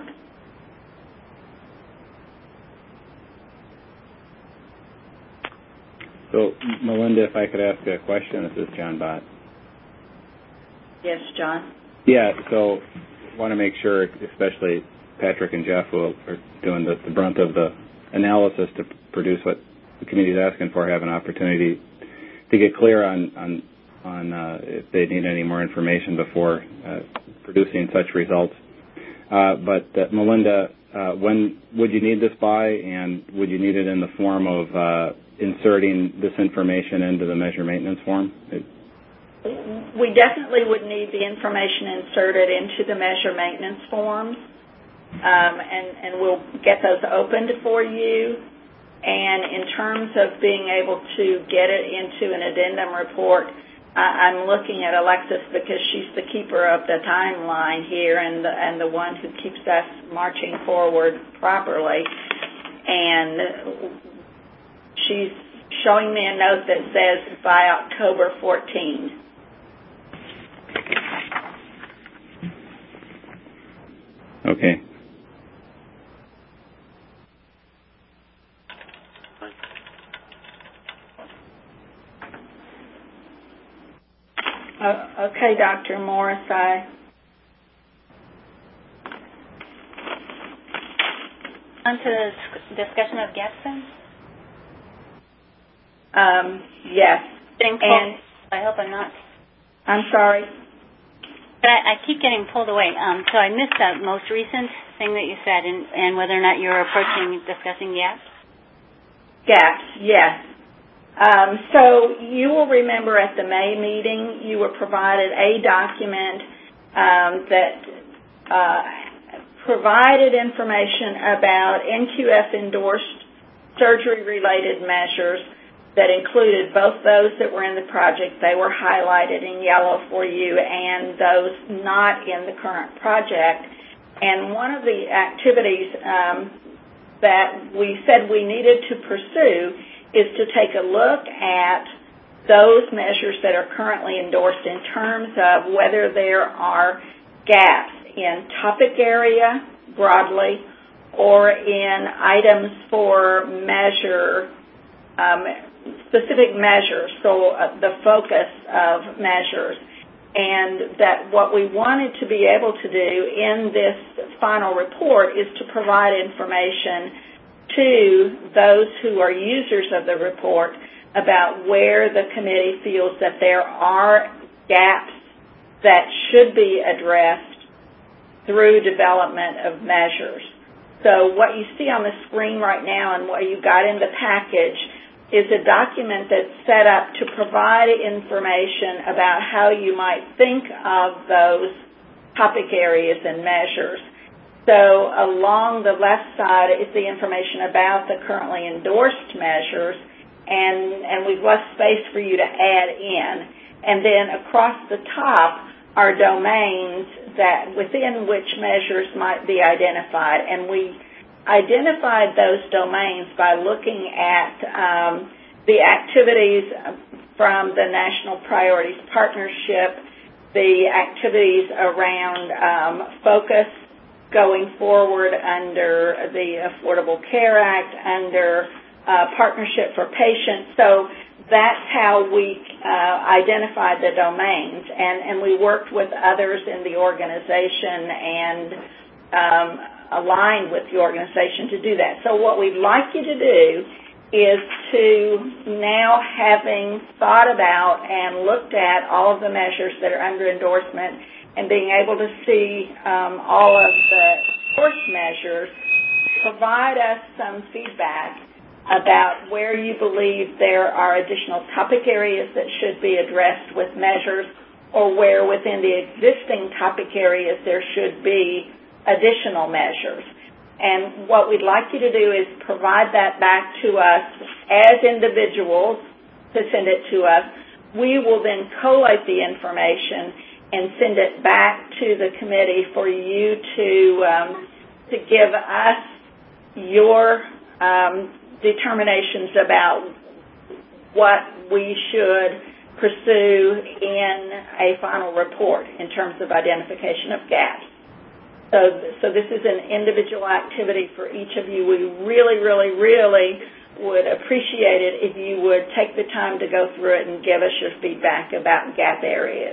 So, Melinda, if I could ask a question, this is John Bott. Yes, John? Yeah, so I want to make sure, especially Patrick and Jeff, who are doing the, the brunt of the analysis to produce what the committee is asking for, have an opportunity to get clear on, on, on uh, if they need any more information before uh, producing such results. Uh, but, uh, Melinda, uh, when would you need this by, and would you need it in the form of uh, inserting this information into the measure maintenance form? It, We definitely would need the information inserted into the measure maintenance forms, um, and, and we'll get those opened for you. And in terms of being able to get it into an addendum report, I, I'm looking at Alexis because she's the keeper of the timeline here and the, and the one who keeps us marching forward properly. And she's showing me a note that says by October fourteenth. Okay. Uh, okay, Doctor Morris, I... On to the discussion of gaps then? Um, yes. Getting pulled. And I hope I'm not. I'm sorry? But I, I keep getting pulled away. Um, so I missed that most recent thing that you said, and, and whether or not you're approaching discussing gaps. Gaps, yes. Um, so you will remember at the May meeting, you were provided a document um, that uh, provided information about N Q F-endorsed surgery-related measures that included both those that were in the project, they were highlighted in yellow for you, and those not in the current project. And one of the activities um, that we said we needed to pursue is to take a look at those measures that are currently endorsed in terms of whether there are gaps in topic area broadly or in items for measure um, specific measures, so uh, the focus of measures, and that what we wanted to be able to do in this final report is to provide information to those who are users of the report about where the committee feels that there are gaps that should be addressed through development of measures. So what you see on the screen right now and what you got in the package is a document that's set up to provide information about how you might think of those topic areas and measures. So along the left side is the information about the currently endorsed measures, and, and we've left space for you to add in. And then across the top are domains that within which measures might be identified, and we identified those domains by looking at um, the activities from the National Priorities Partnership, the activities around um, focus going forward under the Affordable Care Act, under uh, Partnership for Patients. So that's how we uh, identified the domains, and, and we worked with others in the organization and um, aligned with the organization to do that. So what we'd like you to do is to now, having thought about and looked at all of the measures that are under endorsement and being able to see um, all of the endorsed measures, provide us some feedback about where you believe there are additional topic areas that should be addressed with measures, or where within the existing topic areas there should be additional measures. And what we'd like you to do is provide that back to us as individuals to send it to us. We will then collate the information and send it back to the committee for you to um, to give us your um, determinations about what we should pursue in a final report in terms of identification of gaps. So, so this is an individual activity for each of you. We really, really, really would appreciate it if you would take the time to go through it and give us your feedback about gap areas.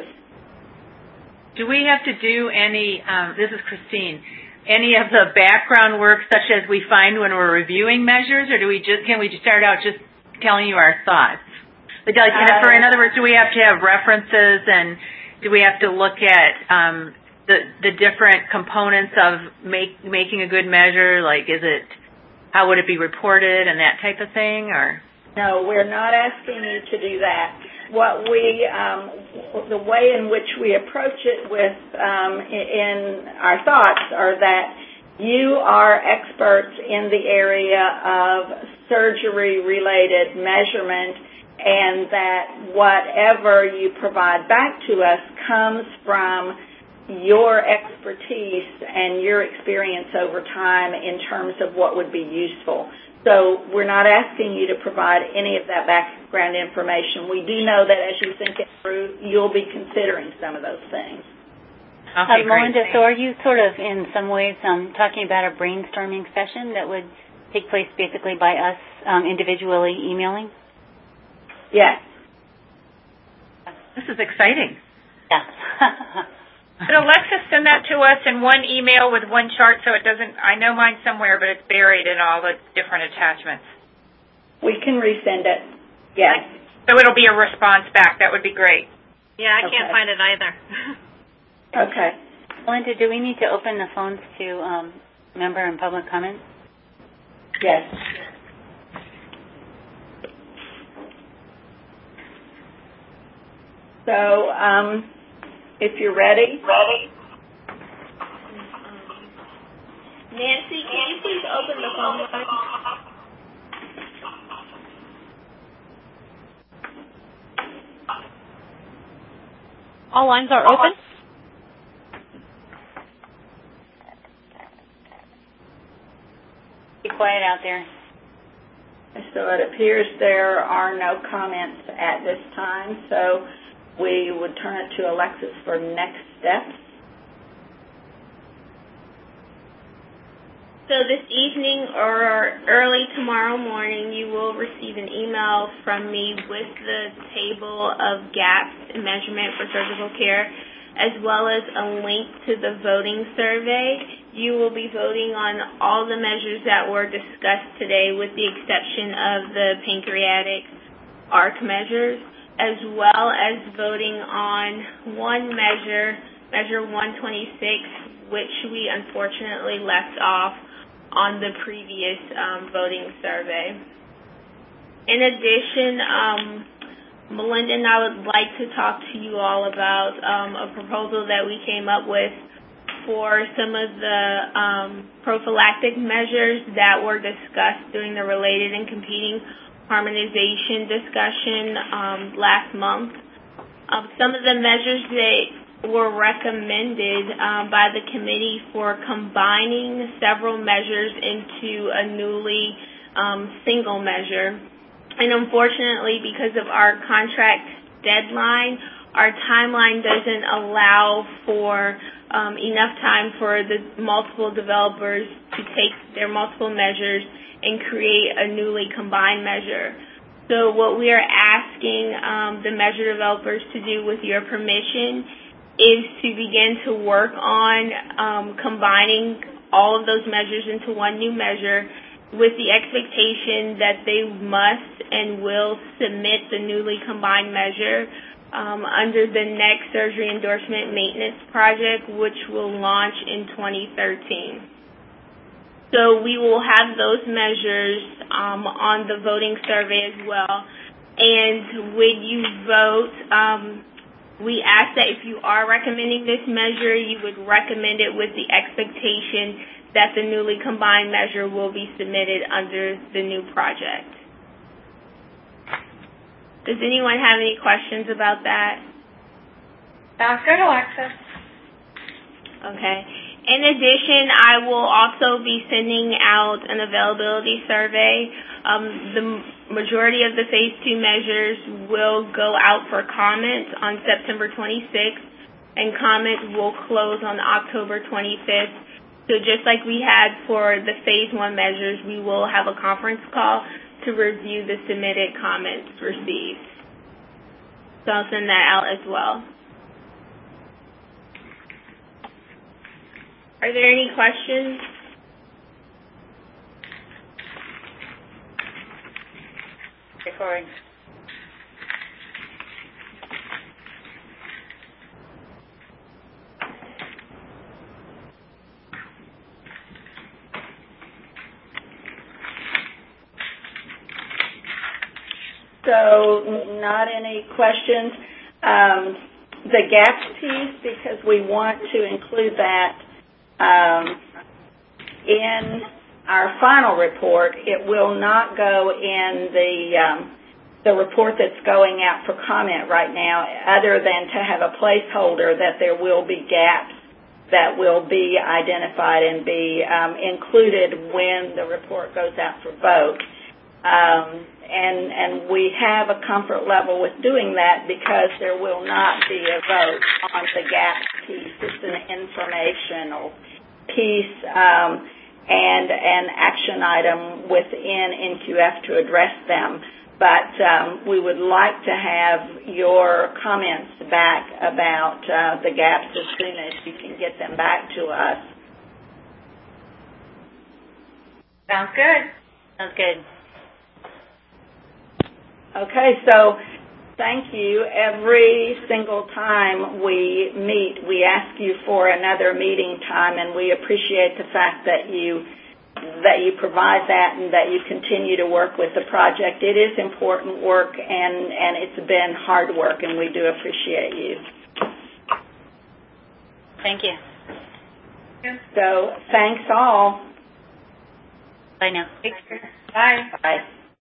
Do we have to do any, um, this is Christine, any of the background work such as we find when we're reviewing measures, or do we just, can we just start out just telling you our thoughts? Like, uh, for, in other words, do we have to have references, and do we have to look at um, the the different components of make, making a good measure? Like, is it, how would it be reported and that type of thing, or? No, we're not asking you to do that. What we, um, the way in which we approach it with um, in our thoughts are that you are experts in the area of surgery-related measurement, and that whatever you provide back to us comes from your expertise and your experience over time in terms of what would be useful. So we're not asking you to provide any of that background information. We do know that as you think it through, you'll be considering some of those things. Okay, uh, Melinda, so are you sort of in some ways um, talking about a brainstorming session that would take place basically by us um, individually emailing? Yes. This is exciting. Yeah. Could Alexa send that to us in one email with one chart so it doesn't, I know mine somewhere, but it's buried in all the different attachments. We can resend it. Yes. So it'll be a response back. That would be great. Yeah, I okay. can't find it either. Okay. Melinda, do we need to open the phones to um, member and public comment? Yes. So, um, if you're ready. Ready. Nancy, can you please open the phone line? All lines are open. Be quiet out there. So it appears there are no comments at this time, so we would turn it to Alexis for next steps. So this evening or early tomorrow morning, you will receive an email from me with the table of gaps in measurement for surgical care, as well as a link to the voting survey. You will be voting on all the measures that were discussed today, with the exception of the pancreatic arc measures, as well as voting on one measure, measure one twenty-six, which we unfortunately left off on the previous um, voting survey. In addition, um, Melinda and I would like to talk to you all about um, a proposal that we came up with for some of the um, prophylactic measures that were discussed during the related and competing harmonization discussion um, last month. Um, some of the measures that were recommended um, by the committee for combining several measures into a newly um, single measure. And unfortunately, because of our contract deadline, our timeline doesn't allow for um, enough time for the multiple developers to take their multiple measures and create a newly combined measure. So what we are asking um, the measure developers to do, with your permission, is to begin to work on um, combining all of those measures into one new measure, with the expectation that they must and will submit the newly combined measure um, under the next surgery endorsement maintenance project, which will launch in twenty thirteen. So we will have those measures um, on the voting survey as well. And when you vote, um, we ask that if you are recommending this measure, you would recommend it with the expectation that the newly combined measure will be submitted under the new project. Does anyone have any questions about that? Sounds good, Alexis. Okay. In addition, I will also be sending out an availability survey. Um, the majority of the phase two measures will go out for comments on September twenty-sixth, and comments will close on October twenty-fifth. So just like we had for the phase one measures, we will have a conference call to review the submitted comments received. So I'll send that out as well. Are there any questions? Recording. So not any questions. Um, the gaps piece, because we want to include that um, in our final report. It will not go in the um, the report that's going out for comment right now, other than to have a placeholder that there will be gaps that will be identified and be um, included when the report goes out for vote. Um, and, and we have a comfort level with doing that because there will not be a vote on the gaps piece. It's an informational piece um, and an action item within N Q F to address them. But um, we would like to have your comments back about uh, the gaps as soon as you can get them back to us. Sounds good. Sounds good. Okay, so thank you. Every single time we meet, we ask you for another meeting time, and we appreciate the fact that you that you provide that and that you continue to work with the project. It is important work, and, and it's been hard work, and we do appreciate you. Thank you. So thanks all. Bye now. Take care. Bye. Bye.